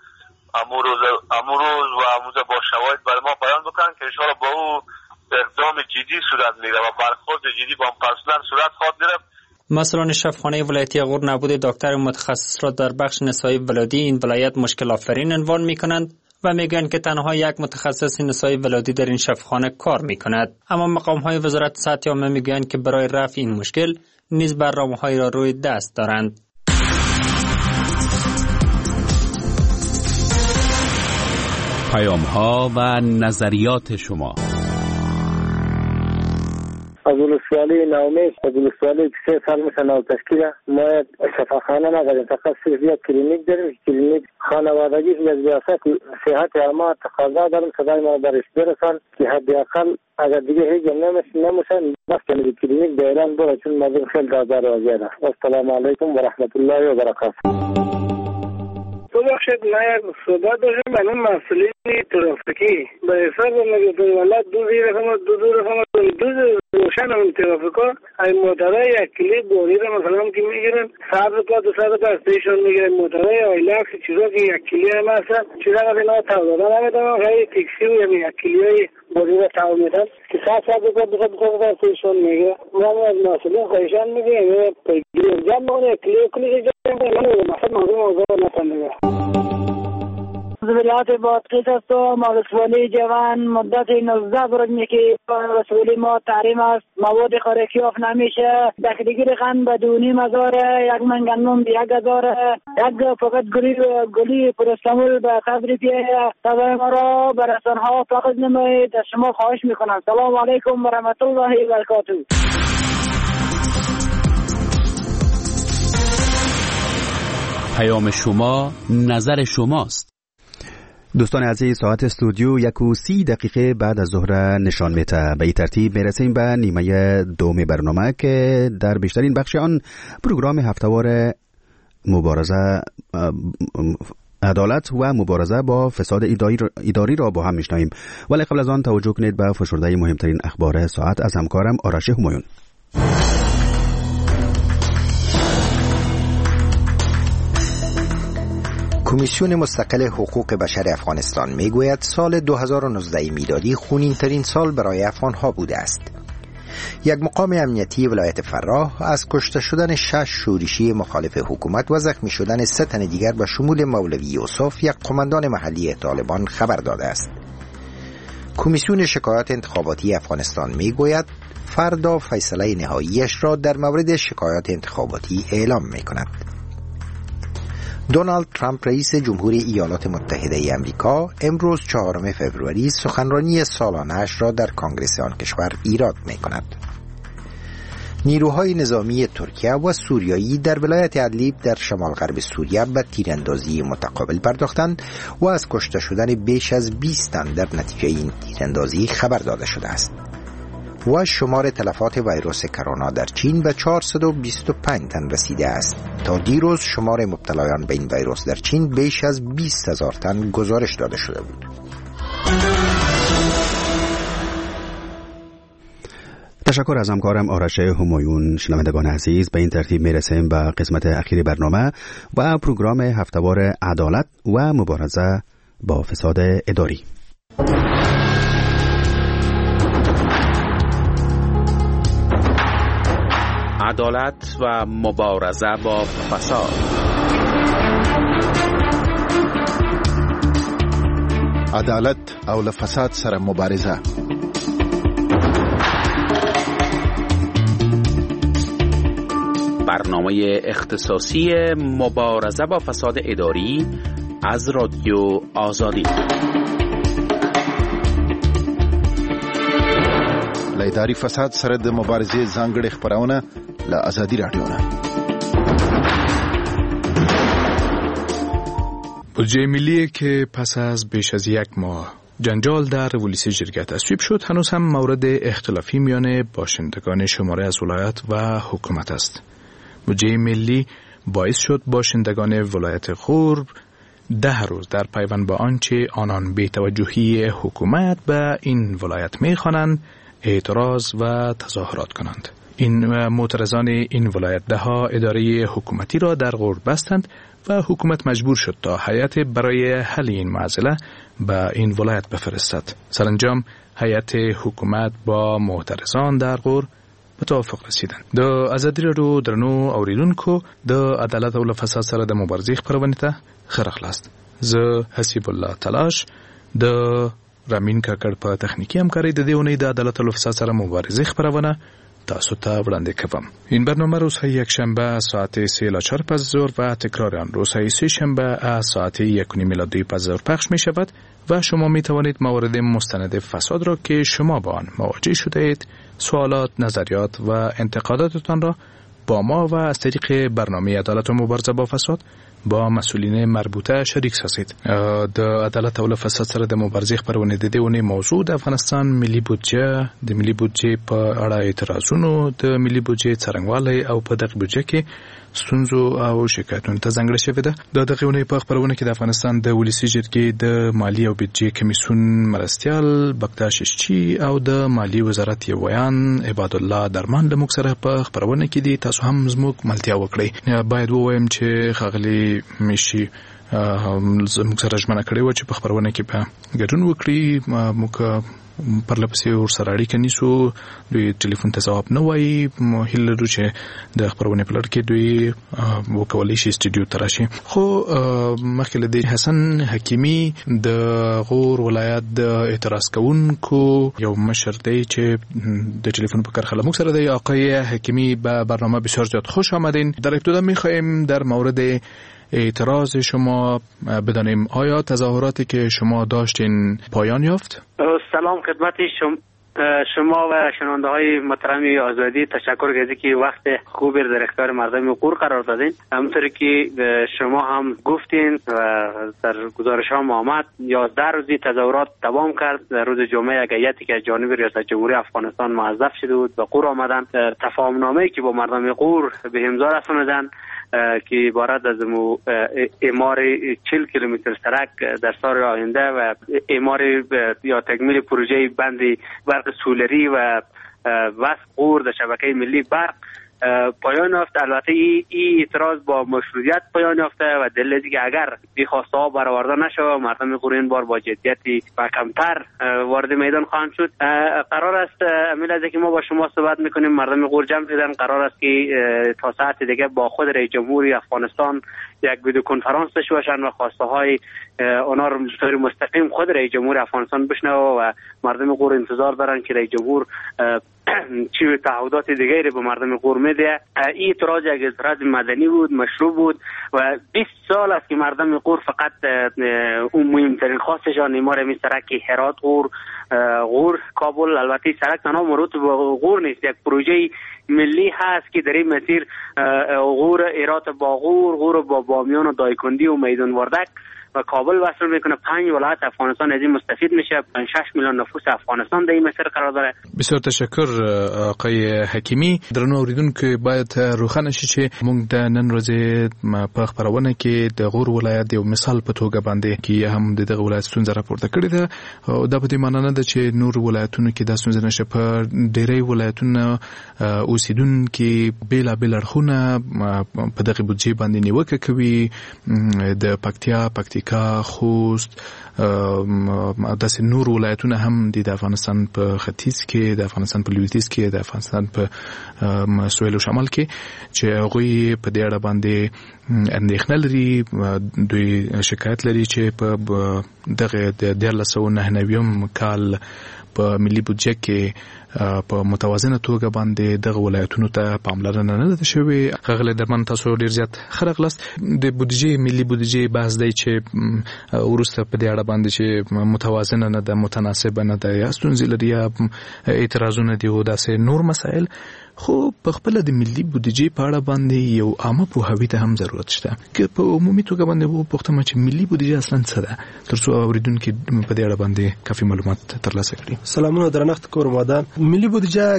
امروز و امروز با شواهد برای ما بیان بکنند که انشاءالله با او اقدام جدی صورت میگیره و برخورد جدی با پرسنل صورت خواهد گرفت. مسئولان شفاخانه ولایتی غور نبود دکتر متخصص را در بخش نسایی ولادی این ولایت مشکل آفرین عنوان می‌کنند و میگویند که تنها یک متخصص نسایی ولادی در این شفاخانه کار می‌کند. اما مقام‌های وزارت صحت عامه میگویند که برای رفع این مشکل نیز برنامه‌هایی را روی دست دارند. پیام‌ها و نظریات شما. از ولسوالی نومیش از ولسوالی 3 سال میشه نو تشکیله. ما شفاخانه نداریم، فقط صرف کلینیک داریم. کلینیک خانوادگی از ریاست صحت عامه تقاضا داریم صدای ما برش برسان که حداقل اگر دیگه هیچ نمیشن بس کنید کلینیک بیران برای چون مردم خیلی دادار وزیر است. السلام علیکم و رحمت الله و برکاته. ببخشید من یک صحبت داشتم به اون مسئولین ترافیکی به حساب میگفتن ولد دو روشن اون ترافیکا این موترهای یک کلیپ بونی رو مثلا که میگیرن 100 روپا 200 روپا استیشن میگیرن موترهای آیلکس چیزا که یک کلی هم هستن چیزا که اینا تاو دادن نمیدونم خیلی تکسی و یک کلیای بونی رو تاو میدن که 100 روپا 200 روپا استیشن میگیره من از مسئولین خواهشان میگیم پیگیری جمع کنه کلی جمع کنه مثلا موضوع نتنده ولایت بادغیس است و مالسوالی جوان مدت 19 برمی که رسولی ما تحریم است مواد خوراکی آف نمیشه دکدگیر قند به 2,500 یک من گندم به 1,000 یک فقط گلی پرستامول به قدری که تبع ما را به رسانه‌ها فقط نمایید. از شما خواهش میکنم. سلام علیکم و رحمت الله و برکاته. پیام شما نظر شماست. دوستان عزیز، ساعت استودیو 1:30 بعد از ظهر نشان میده. به این ترتیب میرسیم به نیمه دوم برنامه که در بیشترین بخش آن پروگرام هفتهوار مبارزه عدالت و مبارزه با فساد اداری را با هم میشنویم. ولی قبل از آن توجه کنید به فشرده مهمترین اخبار ساعت از همکارم آرش همایون. کمیسیون مستقل حقوق بشر افغانستان میگوید سال 2019 میلادی خونین ترین سال برای افغانها بوده است. یک مقام امنیتی ولایت فراه از کشته شدن 6 شورشی مخالف حکومت و زخمی شدن 3 تن دیگر به شمول مولوی یوسف، یک قماندان محلی طالبان، خبر داده است. کمیسیون شکایات انتخاباتی افغانستان میگوید فردا فیصله نهاییش را در مورد شکایات انتخاباتی اعلام میکند. دونالد ترامپ رئیس جمهوری ایالات متحده ای آمریکا امروز 4 فوریه سخنرانی سالانه‌اش را در کنگره آن کشور ایراد می‌کند. نیروهای نظامی ترکیه و سوریایی در ولایت ادلیب در شمال غرب سوریه به تیراندازی متقابل پرداختند و از کشته شدن بیش از 20 تن در نتیجه این تیراندازی خبر داده شده است. و شمار تلفات ویروس کرونا در چین به 425 تن رسیده است. تا دیروز شمار مبتلایان به این ویروس در چین بیش از 20,000 تن گزارش داده شده بود. تشکر از همکارم آرش همایون. شنوندگان عزیز، به این ترتیب میرسیم به قسمت اخیر برنامه و پروگرام هفتهوار عدالت و مبارزه با فساد اداری. عدالت و مبارزه با فساد. عدالت او له فساد سره مبارزه. برنامه اختصاصی مبارزه با فساد اداری از رادیو آزادی. له اداري فساد سره د مبارزې ځانګړې خبرونه له آزادي رادیو نه. بودجه ملی که پس از بیش از 1 ماه جنجال در ولسی جرگه تصویب شد، هنوز هم مورد اختلافی میان باشندگان شماره از ولایت و حکومت است. بودجه ملی باعث شد باشندگان ولایت غور 10 روز در پیوند با آنچه آنان بی‌توجهی حکومت به این ولایت می‌خوانند اعتراض و تظاهرات کنند. این معترضان این ولایت 10 اداره حکومتی را در غور بستند و حکومت مجبور شد تا هیئت برای حل این معضله به این ولایت بفرستد. سرانجام هیئت حکومت با معترضان در غور به توافق رسیدند. د آزادی رادیو درنو اوریدونکو د عدالت او فساد سره د مبارزې خبرونه ته خرخلاست. زه حسیب الله تلاش د رامین کاکړ په تخنیکی همکاري د دیونې د عدالت او فساد سره مبارزې خبرونه تاسو ته وړاندې کوم. این برنامه روز یک شنبه ساعت 3:04 پس ظهر و تکرار آن روز سه شنبه ساعت 1:30 میلادی پس ظهر پخش می شود و شما می توانید موارد مستند فساد را که شما با آن مواجه شده اید، سوالات، نظریات و انتقاداتتان را با ما و از طریق برنامه عدالت و مبارزه با فساد با مسئولین مربوطه شریک سازید. د عدالت او فساد سره د مبارزې خبرونه د دې موضوع د افغانستان ملي بودجه، د ملي بودجه په اړه اعتراضونو، د ملي بودجه څرنګوالی او په دغه بودجه کې ستونزو او شکایتونو ته ځانګړې شوې ده. د دغه ونې په خبرونه کې د افغانستان د ولسی جرګې د مالی او بودجه کمیسیون مرستیال بکتاش شچی او د مالی وزارت یو ویان عباد الله درمان د موږ سره په خبرونه کې دي. تاسو هم زموږ ملتیا وکړئ. باید ووایم چې خاغلی میشي موږ سره ژمنه کړې و چې په خبرونه کې به ګډون وکړي. موږ پرلپسې ورسره اړیکه نیسو، دوی ټلیفون ته ځواب نه وایي. هیله لرو چې د خبرونې په لړ کې دوی وکولی شي استودیو ته راشي. خو مخکې له دې حسن حکیمي د غور ولایت د اعتراض کوونکو یو مشر دی چې د ټلیفون په کرخه موږ سره دی. آقای حکیمی به برنامه بسیار زیاد خوش آمدین. در ابتدا می‌خواهیم در مورد اعتراض شما بدانیم آیا تظاهراتی که شما داشتین پایان یافت؟ سلام خدمت شما و شنونده های محترم آزادی. تشکر از اینکه وقت خوبی در اختیار مردم غور قرار دادین. همونطوری که شما هم گفتین و در گزارش ها آمد 11 روزی تظاهرات دوام کرد. در روز جمعه یک هیئتی که از جانب ریاست جمهوری افغانستان موظف شده بود به غور آمدن. تفاهمنامه‌ای که با مردم غور به امضا رساندن که عبارت از اعمار 40 کیلومتر سرک در سال آینده و اعمار یا تکمیل پروژه بند برق سولری و وصل غور در شبکه ملی برق پایان یافت. البته این اعتراض با مشروعیت پایان یافته و دلیل که اگر این خواسته ها برآورده نشود مردم غور این بار با جدیتی و کمتر وارد میدان خواهند شد. قرار است امیل از که ما با شما صحبت میکنیم مردم غور جمع شدن. قرار است که تا ساعت دیگه با خود رئیس جمهوری افغانستان یک ویدیو کنفرانس داشته باشند و خواسته های اونا رو بطور مستقیم خود رئیس جمهور افغانستان بشنوه و مردم غور انتظار دارن که رئیس جمهور چی تعهدات دیگری به مردم غور میده. این اعتراض یک اعتراض مدنی بود، مشروع بود و 20 سال است که مردم غور فقط اون مهمترین خواستشان اعمار این سرک هرات غور کابل. البته سرک تنها مربوط به غور نیست، یک پروژه ملی هست که در این مسیر غور هرات با غور با بامیان و دایکندی و میدان وردک و کابل وصل میکنه. 5 ولایت افغانستان از این مستفید میشه. 5-6 میلیون نفوس افغانستان در این مسیر قرار داره. بسیار تشکر آقای حکیمی. درنو اوریدونکو باید روښانه شي چې موږ د نن ورځې په خبرونه کې د غور ولایت یو مثال په توګه باندې کې هم دغه ولایت ستونزه راپورته کړې ده. دا په دې معنی نه ده چې نور ولایتونو کې د ستونزه نشه. په ډېری ولایتونو اوسیدونکو بیلابیل اړخونه په دغه بودجه باندې نیوکه کوي. د پکتیکا، خوست، داسې نور ولایتونه هم د افغانستان په ختیځ کې، د افغانستان په لویدیځ کې، د افغانستان په سویل او شمال کې چې هغوی په دې اړه باندې اندېښنه لري. دوی شکایت لري چې په دغه د 1999 کال په ملي بودجه کې په متوازنه توګه باندې دغه ولایتونو ته پاملرنه نه ده شوې. غغله درمان تاسو ډیر زیات خرغلست د بودجه ملي بودجه بحث دی چې ورسته په دې اړه باندې چې متوازنه نه ده، متناسبه نه ده، یا ستونزې لري، یا اعتراضونه دي او داسې نور مسائل. خو په خپل د ملي بودجه په اړه باندې یو عامه پوهاوی ته هم ضرورت شته که په عمومي توګه باندې وپوښتم چې ملي بودجه اصلا څه ده ترڅو اوریدونکو په دې اړه باندې کافي معلومات ترلاسه کړي. سلامونه درنښت کوم ودان. ملي بودجه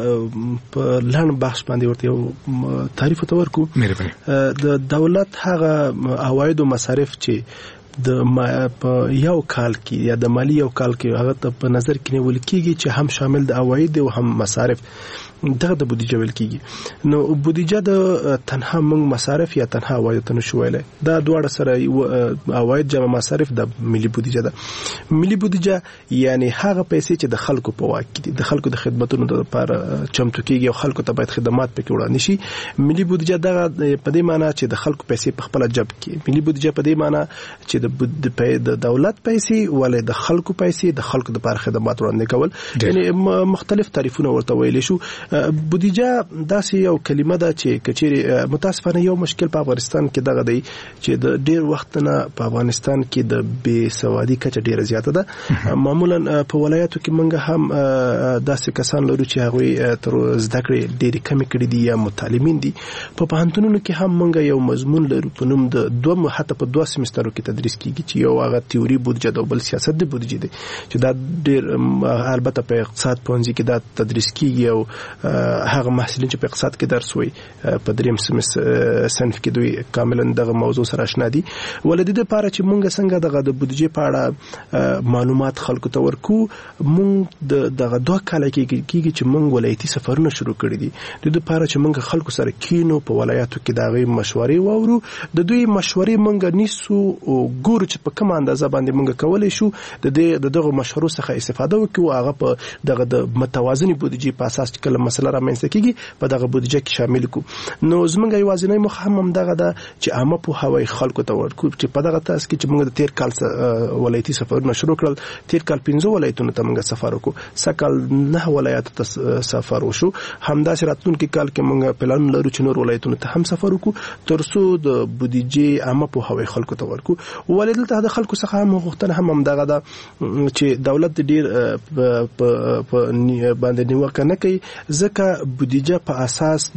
په لړن بحث باندې ورته یو تعریف ورکو. د دولت هغه عواید او مصارف چې د یو کال کې یا د مالی یو کال کې هغه ته په نظر کې نیول کېږي چې هم شامل د عواید او هم مصارف دغه د بودیجه ویل کېږي. نو بودیجه د تنها موږ مصارف یا تنها عواید ته نشو ویلای. دا دواړه سره عواید جمع مصارف د ملي بودیجه ده. ملي بودیجه یعنی هغه پیسې چې د خلکو په واک کې دي، د خلکو د خدماتو لپاره چمتو کېږي او خلکو ته باید خدمات پکې وړاندې شي. ملي بودیجه دغه په دې معنی چې د خلکو پیسې په خپل جب کې. ملي بودیجه په دې معنی چې د د دولت پیسې ولې د خلکو پیسې د خلکو د لپاره خدمات وړاندې کول، یعنی مختلف تعریفونه ورته ویل شو. بودیجه داسې یو کلمه ده چې کچېرې متاسفانه یو مشکل په افغانستان کې دغه دی چې د ډیر وخت نه په افغانستان کې د بې سوادي کچه ډیره زیاته ده. معمولا په ولایتو کې موږ هم داسې کسان لرو چې هغوی تر زده کړې ډېرې کمې کړي دي یا متعلمین دي. په پوهنتونونو کې هم موږ یو مضمون لرو په نوم د حتی په 2 سمسترو کې تدریس کیږي چې یو هغه تیوري بودیجه ده او بل سیاست د بودیجه دی چې دا ډېر البته په اقتصاد پوهنځي کې دا تدریس کیږي او هغه محصلین چې په اقتصاد کې درس وایي په 3 صنف کې دوی کاملا دغه موضوع سره آشنا دي. ولې د لپاره چې موږ څنګه دغه د بودیجې په اړه معلومات خلکو ته ورکو، موږ دغه 2 کال کېږي چې موږ ولایتي سفرونه شروع کړی دي د لپاره چې موږ خلکو سره کینو په ولایتو کې دغه مشورې واورو، د دوی مشورې موږ نیسو او ګورو چې په کومه اندازه باندې موږ کولای شو د دغه مشورو څخه استفاده وکړو، هغه په دغه د متوازنې بودیجې په اساس چې کله مسله رامنځته کیږي په دغه بودیجه کې شامل کو. نو زموږ یوازینی موخه هم دغه ده چې عامه پوهاوی خلکو ته ورکړو چې په دغه تاسو کې چې موږ د 13 کال ولایتي سفرونه شروع کړل، 13 کال 15 ولایتونو ته موږ سفر وکړو، سکل 9 ولایتونو ته سفر وشو. همداسې راتلونکي کال کې موږ پلان لرو چې نور ولایتونو ته هم سفر وکړو ترڅو د بودیجې عامه پوهاوی خلکو ته ورکړو. ولې دلته د خلکو څخه هم غوښتنه هم دغه ده چې دولت ډیر په باندې نیوکه نه کوي ځکه بودیجه په اساس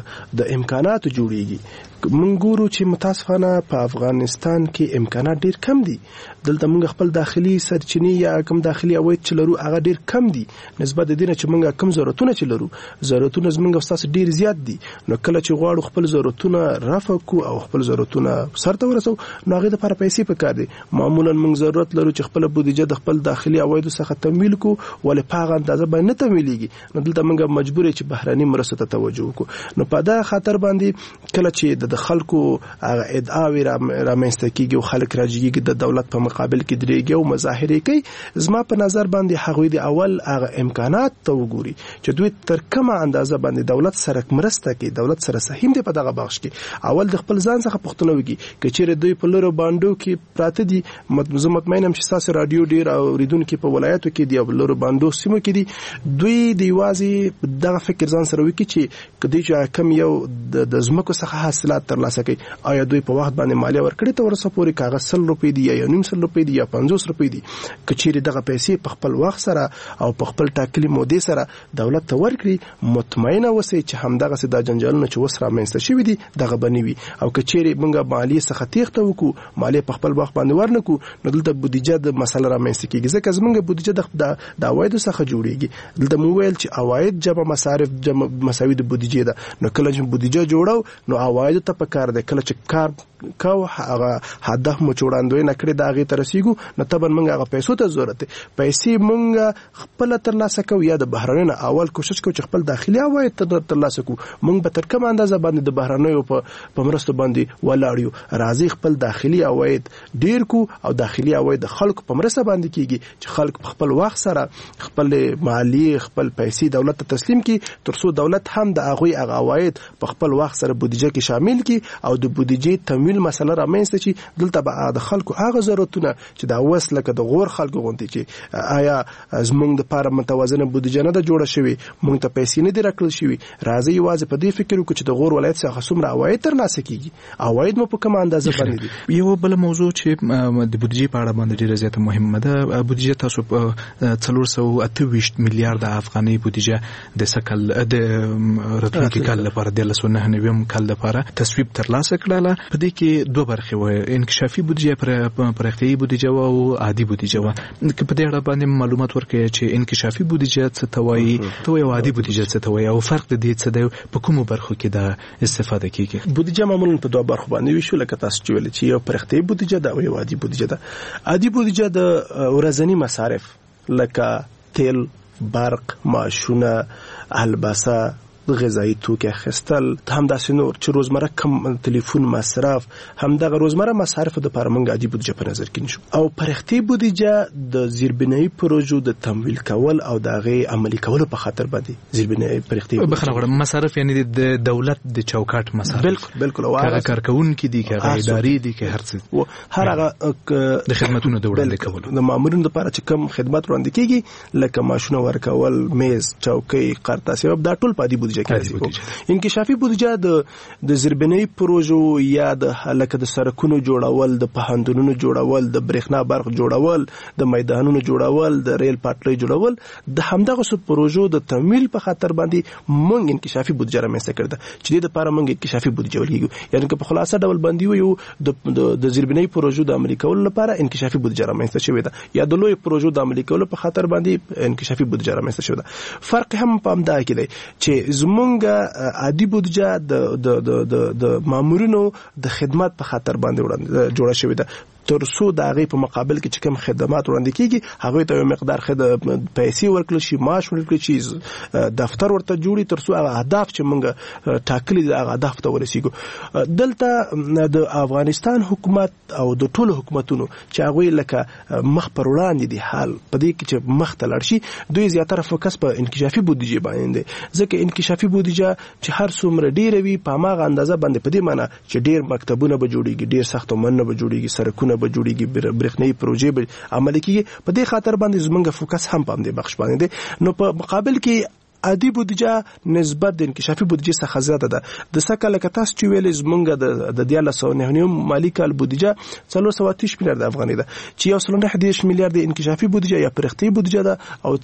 د امکاناتو جوړیږي. موږ ګورو چې متاسفانه په افغانستان کې امکانات ډیر کم دي. دلته موږ خپل داخلي سرچینې یا کم داخلي عواید چې لرو هغه ډیر کم دي نسبت د دې نه چې موږ کم ضرورتونه چې لرو، ضرورتونه زموږ ستاسو ډیر زیات دي. نو کله چې غواړو خپل ضرورتونه رفع کو او خپل ضرورتونه سرته ورسو نو هغه لپاره پیسې پکار دي. معمولا موږ ضرورت لرو چې خپل بودیجه د خپل داخلي عواید څخه تمویل کو ولې په هغه اندازه باندې نه تمویلېږي. نو دلته موږ مجبور یو چې بهراني مرستو ته توجه وکړو. نو په دا خاطر باندې کله چې د خلکو هغه ادعاوی رامنځته کیږي او خلک راځي د دولت په مقابل کې درېږي او مظاهرې کوي، زما په نظر باندې هغوی د اول هغه امکانات ته وګوري چې دوی تر کومه اندازه باندې دولت سره مرسته کوي، دولت سره سهیم دی په دغه بخش کې. اول د خپل ځان څخه پوښتنه وکړي که چیرې دوی په لورو باندې کې پراته دي. زه مطمئن یم چې تاسو رادیو ډیر اوریدونکو په ولایتو کې دی او لورو باندې سیمو کې دي، دوی د یوازې دغه فکر ځان سره وکړي چې کدی چې کم یو د زمکو څخه حاصلات ترلاسه کوي آیا دوی په وخت باندې مالیه ورکړي ته ورسره پورې کاغذ 100 روپۍ دی یا 900 روپۍ دی یا 50 روپۍ دی، کچېری دغه پیسې په خپل وخت سره او په خپل ټاکلي مودې سره دولت ته ورکړي، مطمئنه اوسئ چې همدغه سي د جنجالونه چې وسره مینځته شوی دي دغه بنوي. او کچېری موږ مالیه څخه تیښته وکړو، مالیه په خپل وخت باندې ورنکو، نو دلته بودیجه د مسله را مینځته کیږي ځکه زموږ بودیجه د عواید څخه جوړیږي. دلته مو ویل چې عواید جمع مصارف جمع مساوي د بودیجه ده. نو کله چې بودیجه جوړو نو عواید ته پکار ده، کله چې کار کو هغه هدف مو چوړاندوي نه کړی دا غي ترسيګو نو تبن موږ هغه پیسو ته ضرورت پیسې موږ خپل ترلاسه کوو یا د بهرنیو اول کوشش کوو چې خپل داخلي عواید ترلاسه کوو. موږ به تر کوم اندازه باندې د بهرنیو په مرستو باندې ولاړیو، راځي خپل داخلي عواید ډیر کو او داخلي عواید خلکو په مرسته باندې کیږي چې خلک خپل وخت سره خپل مالیه خپل پیسې دولت ته تسلیم کړي ترڅو دولت هم د هغه عواید په خپل وخت سره بودیجه کې شامل کړي او د بودیجې تمویل مسله رامنځته شي. دلته به د خلکو هغه ضرورتونه چې دا وس لکه د غور خلکو غونډې چې آیا زمونږ د لپاره متوازنه بودیجه نه ده جوړه شوې، مونږ ته پیسې نه دي راکړل شوي، راځي یوازې په دې فکر وکړو چې د غور ولایت څخه څومره عواید ترلاسه کیږي، عواید مو په کومه اندازه باندې دي. یو بل موضوع چې د بودیجې په اړه باندې ډیره زیاته مهمه ده، بودیجه تاسو په 428 میلیارډ افغاني بودیجه د سکل د راتلونکي کال لپاره د 1990 کال لپاره تصویب ترلاسه کړله. په دې کې دوه برخې وې، انکشافي بودیجه پر اختیاري بودیجه او عادي بودیجه و. په دې اړه باندې معلومات ورکړئ چې انکشافي بودیجه څه ته وایي او عادي بودیجه څه ته وایي او فرق د دې څه دی، په کومو برخو کې دا استفاده کیږي. بودیجه معمولا په دوه برخو باندې ویشو لکه تاسو چې ویل چې یو پر اختیاري بودیجه ده او یو عادي بودیجه ده. عادي بودیجه د ورځنی مصارف لکه تیل، برق، معاشونه، الباسه، غذایی توکي اخیستل، همداسې نور چې روزمره کم تلیفون مصرف، همدغه روزمره مصارف د لپاره موږ عادي بودیجه په نظر کې نیسو. او پرختي بودیجه د زیربنایي پروژو د تمویل کول او د هغې عملي کولو په خاطر باندې زیربنایي پرختي بخښنه غواړم مصارف یعنی د دولت د چوکاټ مصارف. بالکل او هغه کارکونکي دي که هغه ادارې دي که هر څه هر هغه د خدماتونو د وړاندې کولو د مامورینو لپاره چې کوم خدمات وړاندې کیږي لکه ماشونه ورکول، میز، چوکۍ، قرطاسي، دا ټول په عادي بودیجه کې راځي. انکشافي بودیجه د زیربنایي پروژو یا د لکه د سړکونو جوړول، د پوهنتونونو جوړول، د برېښنا برق جوړول، د میدانونو جوړول، د ریل پټلۍ جوړول، د همدغه څو پروژو د تمویل په خاطر باندې موږ انکشافي بودیجه رامنځته کړې ده چې د لپاره موږ انکشافي بودیجه ولګو. یعنی که په خلاصه ډول باندې وي د زیربنایي پروژو د عملي کولو لپاره انکشافي بودیجه رامنځته شوې ده یا د لوی پروژو د عملي کولو په خاطر باندې انکشافي بودیجه رامنځته شوې ده. فرق هم په همدا کې دی چې زمونږ عادي بودیجه د مامورینو د خدمات په خاطر باندې جوړه شوې ده تر څو د هغې په مقابل کې چې کوم خدمات وړاندې کیږي هغوی ته یو مقدار پیسې ورکړل شي، معاش ورکړل شي، دفتر ورته جوړي تر څو هغه اهداف چې موږ ټاکلي دي هغه اهداف ته ورسیږو. دلته د افغانستان حکومت او د ټولو حکومتونو چې هغوی لکه مخ پر وړاندې دي حال په دې کې چې مخ ته لاړ شي دوی زیاتره فوکس په انکشافي بودیجې باندې دی، ځکه انکشافي بودیجه چې هر څومره ډیره وي په هماغه اندازه باندې په دې معنی چې ډیر مکتبونه به جوړیږي، ډیر ساختمانونه به جوړیږي، سړکونه به جوړیږي، برېښنايي پروژې به عملي کیږي. په دې خاطر باندې زمونږ فوکس هم په دې بخش باندې دی. نو په مقابل کې عادي بودیجه نسبت د انکشافي بودیجه څخه زیاته ده. د سکه لکه تاسو چې ویلې زمونږ د 1999 مالی کال بودیجه 430 میلیارد افغانۍ ده چې 1.9 میلیارد انکشافي بودیجه یا پرختي بودیجه ده او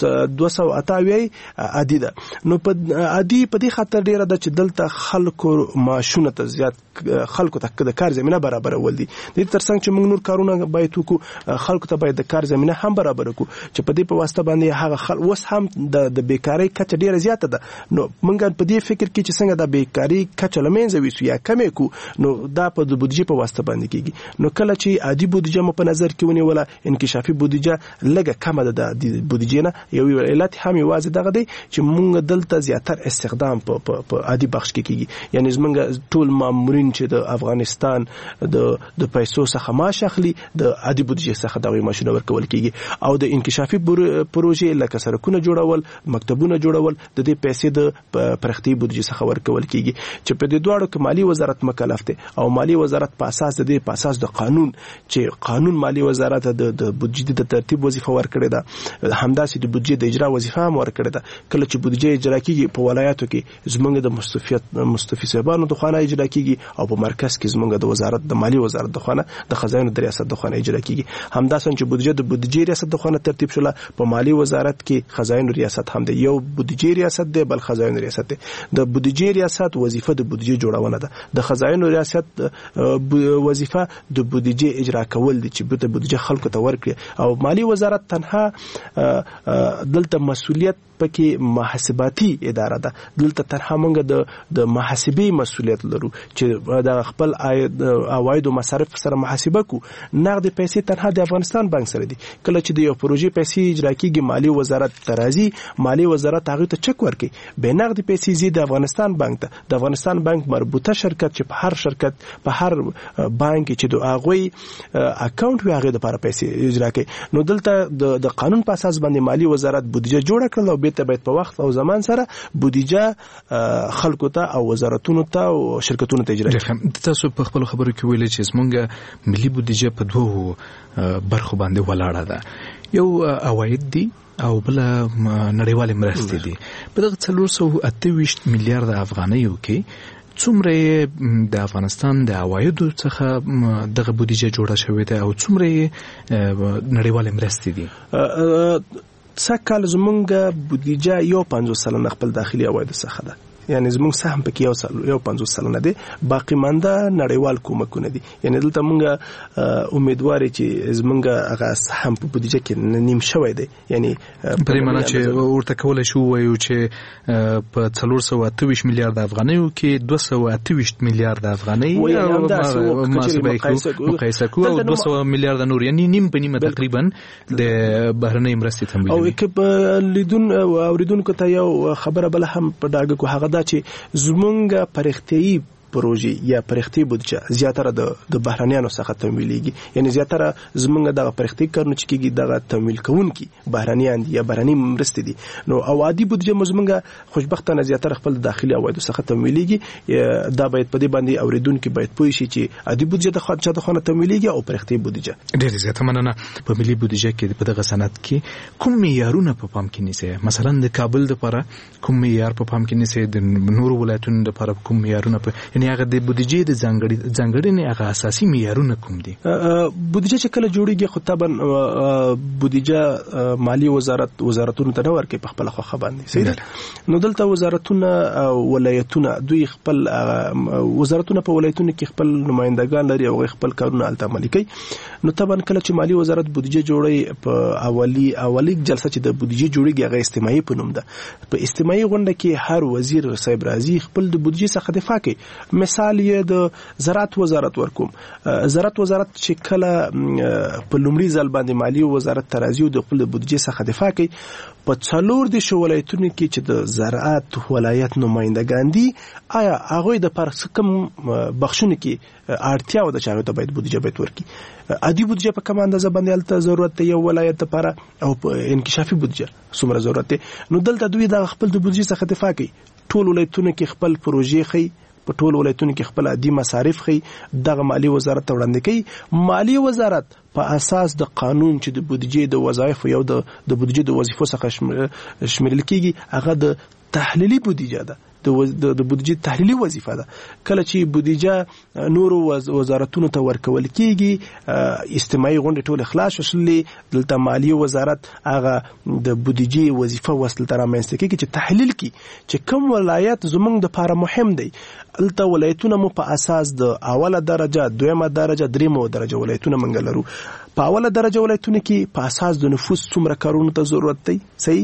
228 عادي ده. نو په عادي په دې خاطر ډیره ده چې دلته خلکو معاشونه ته زیات خلکو ته د کار زمينه برابرول دي. د ترڅنګ چې موږ نور کارونه باید وکړو خلکو ته باید د کار زمينه هم برابر وکړو چې په دې په واسطه باندې هغه اوس هم د بیکاری کچه ډیره زیاته ده. نو موږ په دې فکر کې چې څنګه د بیکاری کچه لمنځه ویسو یا کمې کو نو دا په د بودیجې په واسطه باندې کیږي. نو کله چې عادي بودیجه مو په نظر کې ونیوله انکشافي بودیجه لږه کمه ده د بودیجې نه. یو علت هم یوازې دغه دی چې موږ دلته زیاتر استخدام په عادي بخش کې کیږي، یعنی موږ ټول مامورین چې د افغانستان د پیسو څخه معاش اخلي د عادي بودیجې څخه دغه معاشونه ورکول کیږي او د انکشافي پروژې لکه سړکونه جوړول، مکتبونه جوړول د دې پیسې د پرختي بودیجې څخه ورکول کیږي چې په دې دواړو کې مالی وزارت مکلف دی او مالی وزارت په اساس د قانون چې قانون مالی وزارت د بودیجې د ترتیب وظیفه ورکړې ده، همداسې د بودیجې د اجرا وظیفه هم ورکړې ده. کله چې بودیجې اجرا کیږي په ولایاتو کې زمونږ د مستفید صاحبانو د خانه اجرا کیږي او په مرکز کې زمونږ د وزارت د مالی وزارت د خانه د خزانه د ریاست د خانه اجرا کیږي. همداسې چې بودیجې ریاست د خانه ترتیب شوله په مالی وزارت کې خزانه ریاست هم دی، یو بودیجې ریاست دی بل خزانه ریاست دی. د بودیجې ریاست وظیفه د بودیجې جوړونه ده، د خزانه ریاست وظیفه د بودیجې اجرا کول دي چې د بودیجې خلکو ته ورکړي او مالی وزارت تنها دلته مسؤلیت پکې محاسباتي اداره ده. دلته تنها موږ د محاسبې مسؤلیت لرو چې د خپل عواید او مصارف سره محاسبه کو. نقد پیسې تنها د افغانستان بانک سره دي. کله چې د یو پروژې پیسې اجرا کیږي مالی وزارت ترازی، مالی وزارت هغه ته چک ورکړي، به نقد پیسې زی د افغانستان بانک ته، د افغانستان بانک مربوطه شرکت چې په هر شرکت په هر بانک چې د هغوی اکاونټ وي هغه د لپاره پیسې اجرا کوي. نو دلته د قانون په اساس باندې مالی وزارت بودیجه جوړ کړل او بیت په وخت او زمان سره بودیجه خلکو ته او وزارتونو ته او شرکتونو ته اجرا کوي. تاسو په خپل خبرو کې ویل چې زمونږ ملي بودیجه په دوه برخو باندې ولاړه ده، یو عواید دي او بل نړیوال مرستې دي. په دغه 428 میلیارد افغانیو کې څومره د افغانستان د عوایدو څخه دغه بودیجه جوړه شوې ده او څومره نړیوال مرستې دي؟ سکهال زمونږ بودیجه 50% خپل داخلي عواید څخه ده، یعنی زمونږ سهم پکې 50% دی، باقی مانده نړیوال کومکونه دي. یعنی دلته مونږ امیدوار چې زمونږ هغه سهم په بودیجه کې نیم شوی دی، یعنی پرې معنی چې ورته کولای شو وایو چې په 428 میلیارد افغانیو کې 228 میلیارد افغانۍ مقایسه کوو او 200 میلیارد نور، یعنی نیم په نیمه تقریبا د بهرنۍ مرستې تمویل. او کې په لیدون اوریدونکو ته یو خبره بل هم په ډاګه کو هغه دا چې زمونږ پرختیایي پروژې یا پرختي بودجه زیاتره د بهرانيانو څخه تمویلېږي، یعنی زیاتره زمونږ دغه پرختي کارونه چې کېږي دغه تمویل کوونکي بهرانيان دي یا بهراني مرستې دي. نو او عادي بودجه زمونږ خوشبختانه زیاتره خپل داخلي عوایدو څخه تمویلېږي. دا باید په دې باندې اوریدونکو باید پوه شي چې عادي بودجه د خارجه د خانه تمویلېږي او پرختي بودجه. ډېر زیاته مننه. په ملي بودجه کې په دغه سند کې کوم معیارونه په پام کې نیسي؟ مثلا د کابل لپاره کوم معیار په پام کې نیسي؟ د نورو ولایتونو لپاره کوم معیارونه یعنی هغه د بودجې د ځانګړنې هغه اساسي معیارونه کوم دي؟ بودجه چې کله جوړیږي خو طبعا بودجه مالی وزارتونو ته نه ورکوي په خپل خوښه باندې، صحیح ده. نو دلته وزارتونه ولایتونه دوی خپل وزارتونه په ولایتونو کې خپل نمائندگان لري او خپل کارونه الته عملي کوي. نو طبعا کله چې مالی وزارت بودجه جوړي په اولی جلسه چې د بودجه جوړیږي هغه استماعي په نوم ده. په استماعي غونډه کې هر وزیر صاحب راځي خپل د بودجه څخه دفاع کوي. مثال یې د زراعت وزارت ورکوم. زراعت وزارت چې کله په لومړي ځل باندې مالی وزارت ترازی او د خپل بودجه څخه دفاع کوي، په 4 د ولایتونو کې چې د زراعت ولایت نمائندگان دي آیا هغه د پر کم بخښونه کې اړتیا و د چاغه ته باید بودجه باید ورکي. عادي بودجه په کوم اندازه باندې الته ضرورت دی یو ولایت لپاره او انکشافي بودجه څومره ضرورت دی. نو دلته دوی د خپل د بودجه څخه دفاع کوي. ټول ولایتونو کې خپل پروژې خي، په ټول ولایتونو کې خپل عادي مصارف خي، دغه مالی وزارت ته وړاندې کوي. مالی وزارت په اساس د قانون چې د بودجې د وظایف یو د بودجې د وظیفو څخه شمیرل کیږي هغه د تحلیلي بودجه ده، د بودجې تحلیلي وظیفه ده. کله چې بودجه نورو وزارتونو ته ورکول کیږي استماعي غونډه ټول اخلاص شولې، دلته مالی وزارت هغه د بودجې وظیفه وسل تر امنځته کیږي چې تحلیل کی چې کوم ولایت زمونږ د لپاره مهم دی. الته ولایتونه مو په اساس د اوله درجه، دویمه درجه، دریمه درجه ولایتونه منګ لرو. په اوله درجه ولایتونه کې په اساس د نفوس څومره کارونو ته ضرورت دی، صحیح.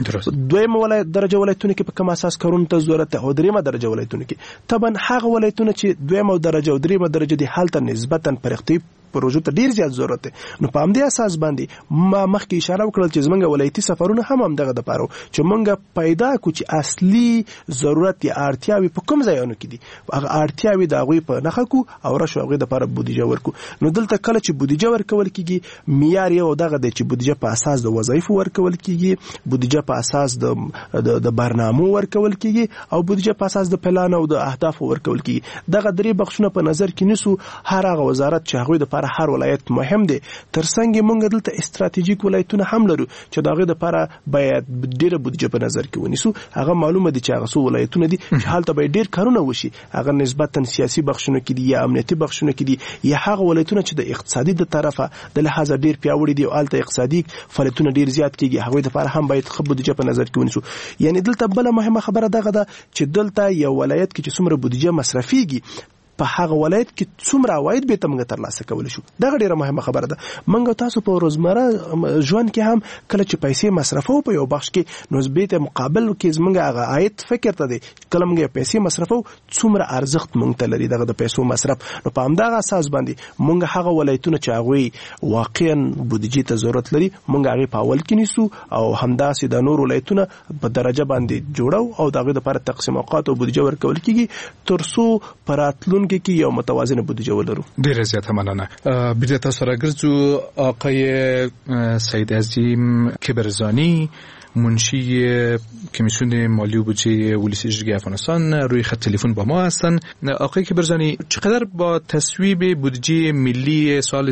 دویمه درجه ولایتونه کې په کوم اساس کارونو ته ضرورت او دریمه درجه ولایتونه کې طبعا هغه ولایتونه چې دویمه درجه او دریمه درجه دي حالت نسبتا پرختي پروژو ته ډیر زیات ضرورت دی. نو په همدې اساس باندې ما مخکې اشاره وکړل چې زمونږ ولایتي سفرونه هم دغه د پاره چې مونږ پیدا کو چې اصلي ضرورت یا اړتیاوي په کوم ځایونو کې دي، هغه اړتیاوي د هغوی په نخښه کو او راشو هغوی د لپاره بودجه ورکو. نو دلته کله چې بودجه ورکول کیږي معیار یو دغه دی چې بودجه په اساس د وظایفو ورکول کیږي، بودجه په اساس د برنامو ورکول کیږي او بودجه په اساس د پلان او د اهداف ورکول کیږي. دغه درې بخښونه په نظر کې نیسو. هر هغه وزارت چې هغوی د هر ولایت مهم دي. ترڅنګ مونږ دلته استراتیژیک ولایتونه هم لرو چې دغه د لپاره باید ډیره بودجه په نظر کې ونیسو. هغه معلومه دي چې هغه څو ولایتونه دي چې حالته به ډیر کارونه وشي، هغه نسبتا سیاسي بخښونه کې دي یا امنیتي بخښونه کې دي یا هغه ولایتونه چې د اقتصادي د طرفه د لحاظ ډیر پیاوړي دي او الته اقتصادي فعالیتونه ډیر زیات کیږي، هغه د لپاره هم باید خپل بودجه په نظر کې ونیسو. یعنی دلته بل مهمه خبره دغه ده چې دلته یو ولایت کې چې څومره بودجه مصرفيږي په هغه ولایت کې څومره عواید به تمغه ترلاسه کول شو. دا ډیره مهمه خبره ده. منګه تاسو په روزمره ژوند کې هم کله چې پیسې مصرفو په یو بخش کې نسبت مقابل کې زمونږ هغه عاید فکر ته دی کله موږ پیسې مصرفو څومره ارزښت مونږ ته لري دغه د پیسو مصرف. نو په همدغه اساس باندې مونږ هغه ولایتونه چې هغه واقعا بودجې ته ضرورت لري مونږ هغه په اول کې نیسو او همداسې د نور ولایتونه په درجه باندې جوړو او دغه لپاره تقسیم اوقات او بودجه ورکول کیږي ترڅو پراتلون کې یو متوازنه بودجه ولرو. ډیره زیاته مننه. بیرته تاسو راګرځو آقای سید عظیم کبرزانی منشی کمیسیون مالی و بودجه ولسی جرگه افغانستان روی خط تلفن با ما هستند. آقای کبرزانی چقدر با تصویب بودجه ملی سال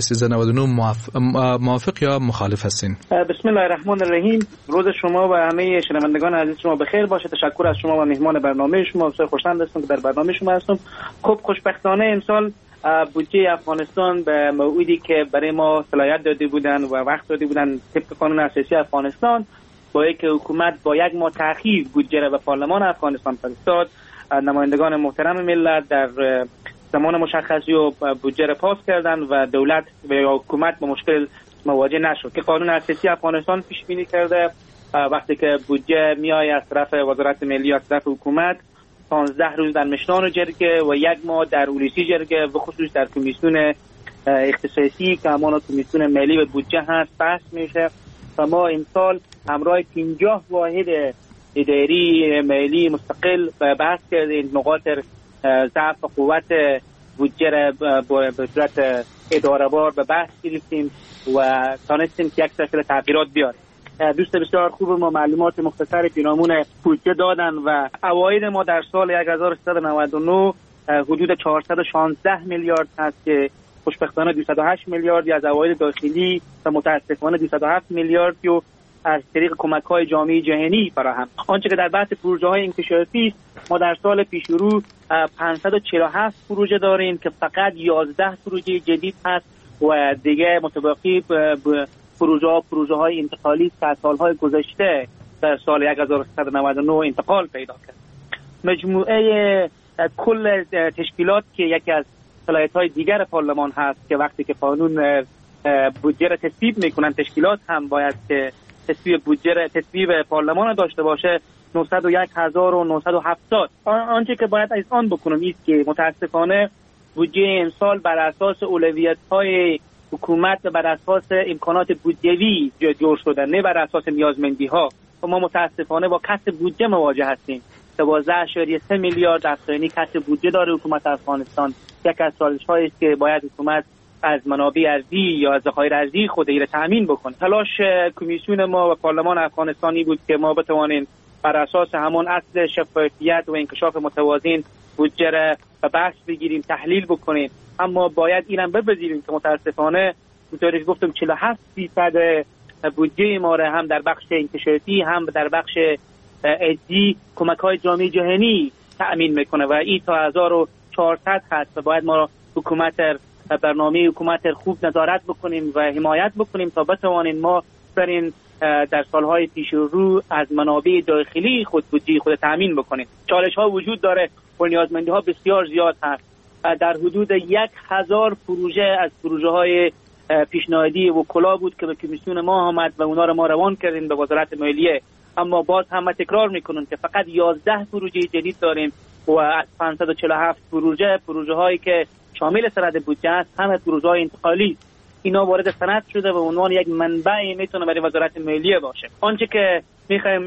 1399 موافق یا مخالف هستین؟ بسم الله الرحمن الرحیم. روز شما و همه شنوندگان عزیز شما بخیر باشه. تشکر از شما و مهمان برنامه شما. بسیار خوشحال هستم که در برنامه شما هستم. خب خوشبختانه امسال بودجه افغانستان به موعدی که برای ما صلاحیت داده بودن و وقت داده بودن طبق قانون اساسی افغانستان با اینکه حکومت با یک ماه تأخیر بودجه را به پارلمان افغانستان فرستاد، نمایندگان محترم ملت در زمان مشخصی و بودجه را پاس کردند و دولت و حکومت با مشکل مواجه نشد که قانون اساسی افغانستان پیش بینی کرده وقتی که بودجه میآید از طرف وزارت ملی از طرف حکومت 15 روز در مشنان جرگه و یک ماه در اولوسی جرگه و خصوص در کمیسیون اختصاصی که همان کمیسیون ملی و بودجه هست بحث میشه و ما امسال همراه 50 واحد اداری مالی مستقل بحث کردیم، نقاط ضعف و قوت بودجه را به صورت اداره‌وار به بحث گرفتیم و تانستیم که یک سلسله تغییرات بیاریم. دوست بسیار خوب ما معلومات مختصر پیرامون بودجه دادن و عواید ما در سال 1399 حدود 416 میلیارد هست که خوشبختانه 208 میلیاردی از عواید داخلی و متاسفانه 207 میلیاردی و از طریق کمک‌های جامعه جهانی فراهم. آنچه که در بحث پروژه‌های انکشافی ما در سال پیش رو 547 پروژه داریم که فقط 11 پروژه جدید هست و دیگه متبقی پروژه‌های انتقالی که از سال‌های گذشته در سال 1399 انتقال پیدا کرد. مجموعه کل تشکیلات که یکی از صلاحیت‌های دیگر پارلمان هست که وقتی که قانون بودجه را تصویب می‌کنند تشکیلات هم باید که تصویب پارلمان را داشته باشه 901,970. آنچه که باید از آن بکنم است که متاسفانه بودجه امسال بر اساس اولویت‌های حکومت و بر اساس امکانات بودجوی جور شده، نه بر اساس نیازمندی‌ها. و ما متاسفانه با کسر بودجه مواجه هستیم. 12.3 میلیارد افزایش کسر بودجه داره حکومت افغانستان. یک از چالش‌هایی است که باید حکومت از منابع ارزی یا از ذخایر ارزی خود را تامین بکنه. تلاش کمیسیون ما و پارلمان افغانستانی بود که ما بتوانیم بر اساس همان اصل شفافیت و انکشاف متوازن بودجه را به بحث بگیریم، تحلیل بکنیم. اما باید اینم بپذیریم که متاسفانه اونطوری که گفتم 47% بودجه ما را هم در بخش انکشافی هم در بخش ادی کمک‌های جامعه جهانی تأمین میکنه و این تا 1400 هست و باید ما برنامه حکومت خوب نظارت بکنیم و حمایت بکنیم تا بتوانیم ما در سالهای پیش رو از منابع داخلی خود تأمین بکنیم. چالش ها وجود داره و نیازمندی ها بسیار زیاد هست. در حدود 1000 پروژه از پروژه های پیشنهادی وکلا بود که به کمیسیون ما آمد و اونا رو ما روان کردیم به وزارت مالیه. اما باز هم تکرار میکنن که فقط 11 پروژه جدید داریم و از 547 پروژه هایی که شامل سند بودجه است همه پروژه های انتقالی. اینا وارد سند شده و عنوان یک منبع میتونه برای وزارت مالیه باشه. آنچه که میخوایم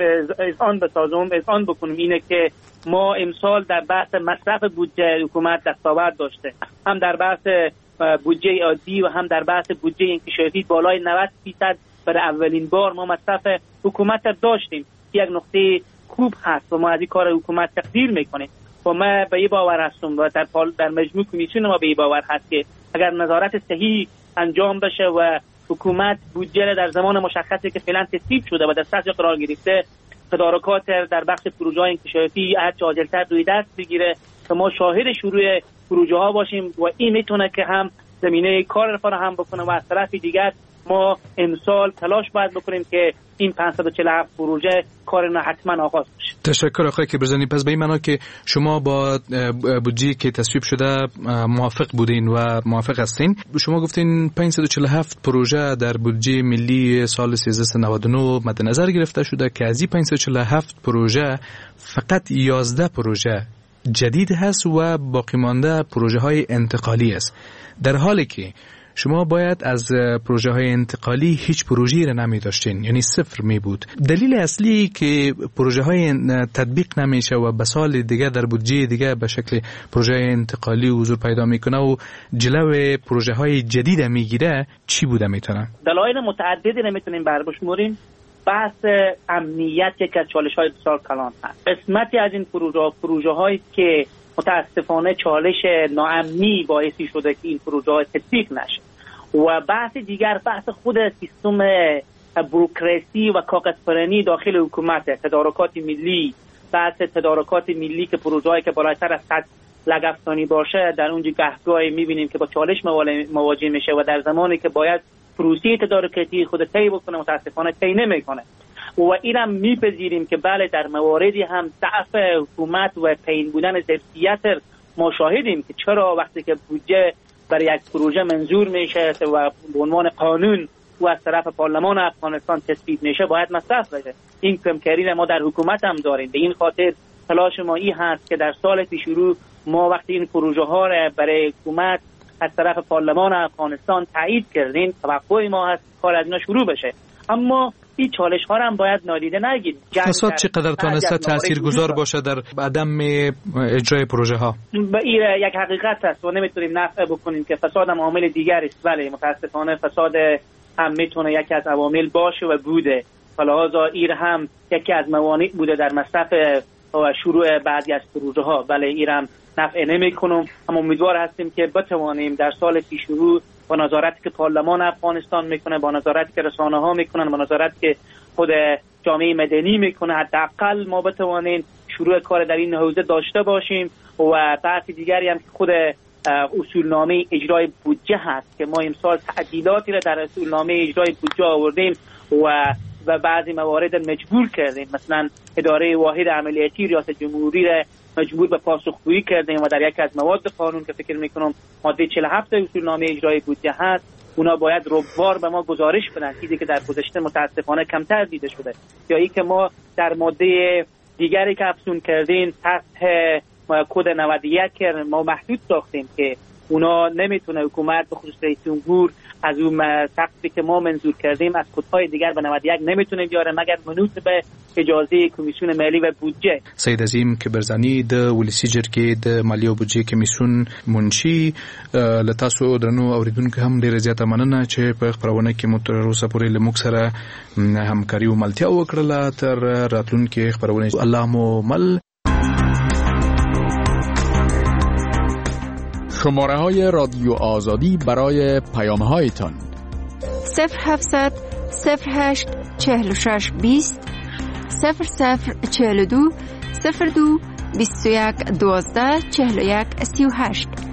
از آن بکنیم اینه که ما امسال در بحث مصرف بودجه حکومت دستاورد داشته، هم در بحث بودجه عادی و هم در بحث بودجه انکشافی بالای 90% برای اولین بار ما مصرف حکومت داشتیم. یک نقطه خوب هست و ما از این کار حکومت تقدیر میکنیم و ما به این باور هستم و در مجموع کمیسیون ما به این باور هست که اگر نظارت صحیح انجام بشه و حکومت بودجه در زمان مشخصی که فعلا تصویب شده و دسترس قرار گرفته تدارکات در بخش پروژه‌های انکشافی هر چه عاجل‌تر روی دست بگیره تا ما شاهد شروع پروژه‌ها باشیم و این میتونه که هم زمینه کار را فراهم بکنه و از طرف دیگر ما امسال تلاش باید بکنیم که این 547 پروژه کار حتما آغاز بشه. تشکر آقای کبرزنی. پس به این معنا که شما با بودجه که تصویب شده موافق بودین و موافق هستین. شما گفتین 547 پروژه در بودجه ملی سال 1399 مد نظر گرفته شده که از این 547 پروژه فقط 11 پروژه جدید هست و باقی مانده پروژه های انتقالی است، در حالی که شما باید از پروژه های انتقالی هیچ پروژه‌ای را نمی داشتین، یعنی صفر می بود. دلیل اصلی که پروژه های تطبیق نمیشه و به سال دیگه در بودجه دیگه به شکل پروژه انتقالی حضور پیدا میکنه و جلو پروژه های جدید میگیره چی بوده میتونه؟ دلایل متعددی نمیتونیم بربشموریم. بحث امنیت یک از چالش‌های بسیار کلان هست. قسمتی از این پروژه هایی که متاسفانه چالش ناامنی باعثی شده که این پروژه تطبیق نشه و بحث دیگر بحث خود سیستم بروکراسی و کاغذپرانی داخل حکومت، تدارکات ملی، بحث تدارکات ملی که پروژه‌ای که بالاتر از 100 لگفتانی باشه در اونجا گهگاهی می‌بینیم که با چالش مواجه میشه و در زمانی که باید پروسه تدارکاتی خود طی بکنه متاسفانه طی نمی‌کنه و اینم میپذیریم که بله در مواردی هم ضعف حکومت و پایین بودن ظرفیت ما شاهدیم که چرا وقتی که بودجه برای یک پروژه منظور میشه و به عنوان قانون و از طرف پارلمان افغانستان تصویب میشه باید مصرف بشه. این کمکاری ما در حکومت هم داریم. به این خاطر تلاش ما این هست که در سال پیش رو ما وقتی این پروژه ها را برای حکومت از طرف پارلمان افغانستان تایید کردیم توقع ما هست کار از اینا شروع بشه. اما این چالش ها هم باید نادیده نگیریم. فساد چقدر تانسته تاثیرگذار باشه در عدم اجرای پروژه ها؟ این یک حقیقت است و نمیتونیم نفی بکنیم که فساد هم عامل دیگری است. بله متاسفانه فساد هم میتونه یکی از عوامل باشه و بوده. لذا این هم یکی از موانع بوده در مصرف و شروع بعضی از پروژه ها. بله این هم نفع نمیکنم، اما امیدوار هستیم که بتوانیم در سال پیش رو با نظارتی که پارلمان افغانستان میکنه، با نظارتی که رسانه ها میکنن، با نظارتی که خود جامعه مدنی میکنه، حداقل ما بتوانیم شروع کار در این حوزه داشته باشیم. و بحث دیگری هم که خود اصولنامه اجرای بودجه هست که ما امسال تعدیلاتی را در اصولنامه اجرای بودجه آوردیم و بعضی موارد مجبور کردیم، مثلا اداره واحد عملیاتی ریاست جمهوری را مجبور به پاسخگویی کردیم و در یک از مواد قانون که فکر میکنم ماده 47 اصولنامه اجرای بودجه هست، اونا باید روبوار به ما گزارش بدن، چیزی که در گذشته متاسفانه کمتر دیده شده. یا اینکه ما در ماده دیگری که افزون کردیم تحت کد 91 ما محدود ساختیم که اونا نمیتونه حکومت به خصوص رئیس جمهور از اون سقفی که ما منظور کردیم از کدهای دیگر به 91 نمیتونه بیاره مگر منوط به اجازه کمیسیون مالی و بودجه. سید عظیم کبرزانی د ولسی جرګې د مالی او بودجه کمیسیون منشي لتاسو درنو اوریدونکو هم ډیره زیاته مننه چې په خبرونه کې مو تر اوسه پورې لموږ سره همکاري او ملتیا وکړه. تر راتلونکي خبرونه الله مو مل. شماره های رادیو آزادی برای پیام هایتان 0700 08 46 20 0042 02 21 12 41 38